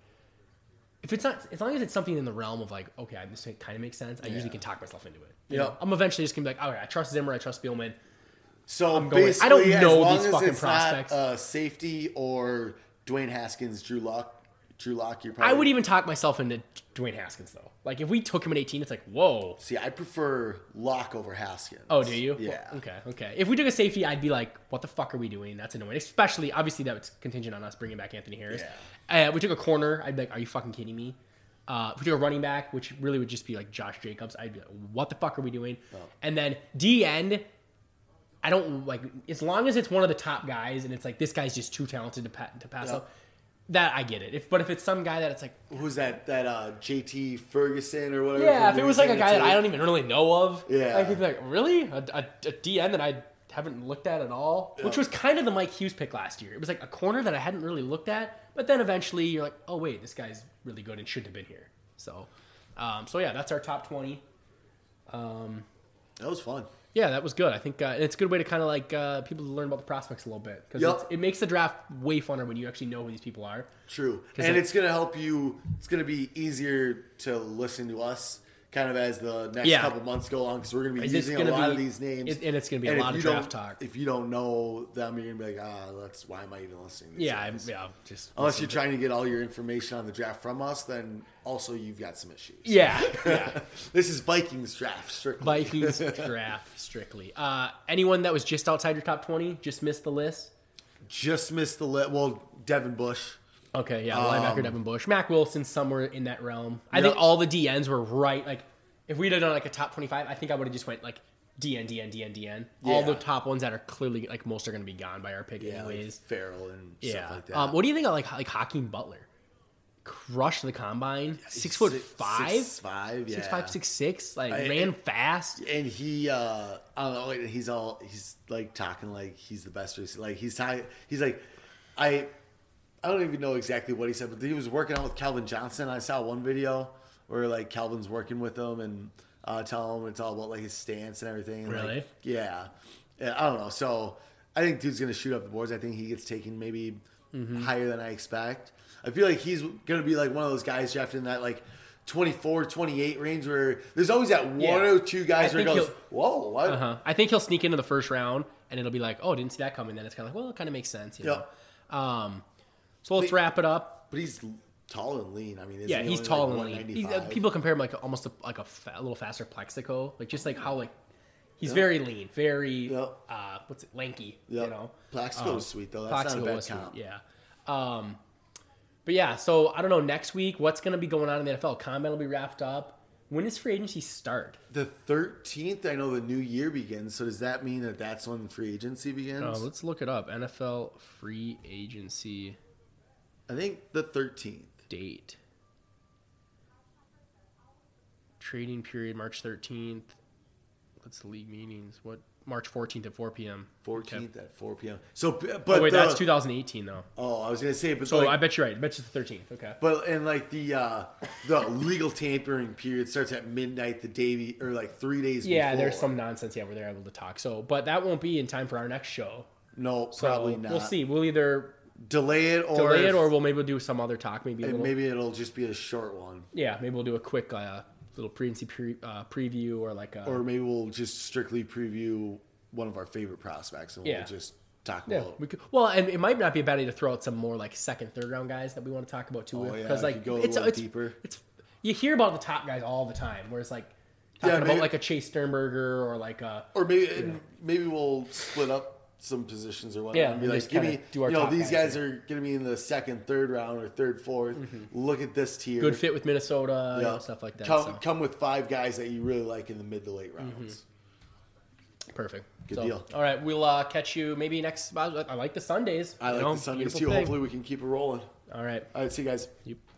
if it's not, as long as it's something in the realm of like, okay, this kind of makes sense, I usually can talk myself into it. You know, I'm eventually just gonna be like, all right, I trust Zimmer, I trust Spielman. So I don't know these fucking it's prospects. Not, safety or Dwayne Haskins, Drew Lock. You're probably. I would even talk myself into Dwayne Haskins though. Like if we took him at 18, it's like, whoa. See, I prefer Lock over Haskins. Oh, do you? Yeah. Well, okay. If we took a safety, I'd be like, what the fuck are we doing? That's annoying. Especially, obviously, that's contingent on us bringing back Anthony Harris. Yeah. We took a corner. I'd be like, are you fucking kidding me? If we took a running back, which really would just be like Josh Jacobs, I'd be like, what the fuck are we doing? Oh. And then D end, I don't like, as long as it's one of the top guys and it's like, this guy's just too talented to pass up. That I get it. But if it's some guy that it's like, who's that JT Ferguson or whatever? Yeah, if it was like a guy that I don't even really know of, yeah, I could be like, really, a DN that I haven't looked at all, which was kind of the Mike Hughes pick last year. It was like a corner that I hadn't really looked at, but then eventually you're like, oh wait, this guy's really good and shouldn't have been here. So yeah, that's our top 20. That was fun. Yeah, that was good. I think it's a good way to kind of like people to learn about the prospects a little bit because it makes the draft way funner when you actually know who these people are. True, and it's going to help you. It's going to be easier to listen to us kind of as the next couple months go on because we're going to be using a lot of these names, and it's going to be a lot of draft talk. If you don't know them, you're going to be like, that's why am I even listening to these guys? Just unless you're trying to get all your information on the draft from us, then also you've got some issues. Yeah. This is Vikings draft strictly. Anyone that was just outside your top 20 just missed the list? Just missed the list. Well, Devin Bush. Okay, yeah, linebacker Devin Bush. Mac Wilson, somewhere in that realm. I think all the DNs were right. Like, if we'd have done like a top 25, I think I would have just went like DN. Yeah. All the top ones that are clearly, like, most are going to be gone by our pick anyways. Like Farrell and stuff like that. What do you think of like Hakeem Butler? Crushed the combine. 6'5", 6'5", yeah. 6'5", 6'6", like ran fast. And he, I don't know, he's like talking like he's the best receiver. Like he's like, I don't even know exactly what he said, but he was working out with Calvin Johnson. I saw one video where like Calvin's working with him and telling him it's all about like his stance and everything. And, really? Like, yeah. I don't know. So I think dude's gonna shoot up the boards. I think he gets taken maybe higher than I expect. I feel like he's going to be like one of those guys drafted in that like 24, 28 range where there's always that one or two guys where it goes, whoa, what? I think he'll sneak into the first round and it'll be like, oh, didn't see that coming. Then it's kind of like, well, it kind of makes sense. You know? So let's wrap it up. But he's tall and lean. I mean, he's tall and lean. People compare him like almost like a little faster Plexico. Like just like how like he's very lean, very lanky. Yep. You know, Plexico was sweet though. That's not a bad comp. But yeah, so I don't know, next week, what's going to be going on in the NFL? Combine will be wrapped up. When does free agency start? The 13th, I know the new year begins. So does that mean that that's when free agency begins? Let's look it up. NFL free agency I think the 13th. date. Trading period March 13th. What's the league meetings? What March 14th at 4 p.m. 14th at 4 p.m. So, but Oh, wait, that's 2018 though. Oh, I was gonna say, but So like, I bet you're right. I bet it's the 13th. Okay. but and like the legal tampering period starts at midnight the day or like 3 days. Yeah, before. there's some nonsense. Yeah, where they're able to talk. So, but that won't be in time for our next show. No, So probably not. We'll see. We'll either Delay it, or we'll maybe do some other talk. Maybe a little. maybe it'll just be a short one, Yeah, maybe we'll do a quick little preview or like a. or maybe we'll just strictly preview one of our favorite prospects and we'll just talk Yeah, about. we could, well, and it might not be a bad idea to throw out some more like second, third round guys that we want to talk about too. Oh, yeah, because like we could go a it's little deeper. It's you hear about the top guys all the time, where it's like talking about like a Chase Sternberger or like a Or maybe we'll split up some positions or whatnot. Yeah, and be and like, just give kinda me, do our you know, top these guys guys are going to be in the second, third round or third, fourth. Look at this tier. good fit with Minnesota, you know, stuff like that. Come with 5 guys that you really like in the mid to late rounds. Perfect. Good deal. All right, we'll catch you maybe next. I like the Sundays. I like the Sundays too. Thing. Hopefully we can keep it rolling. All right. All right, see you guys. Yep.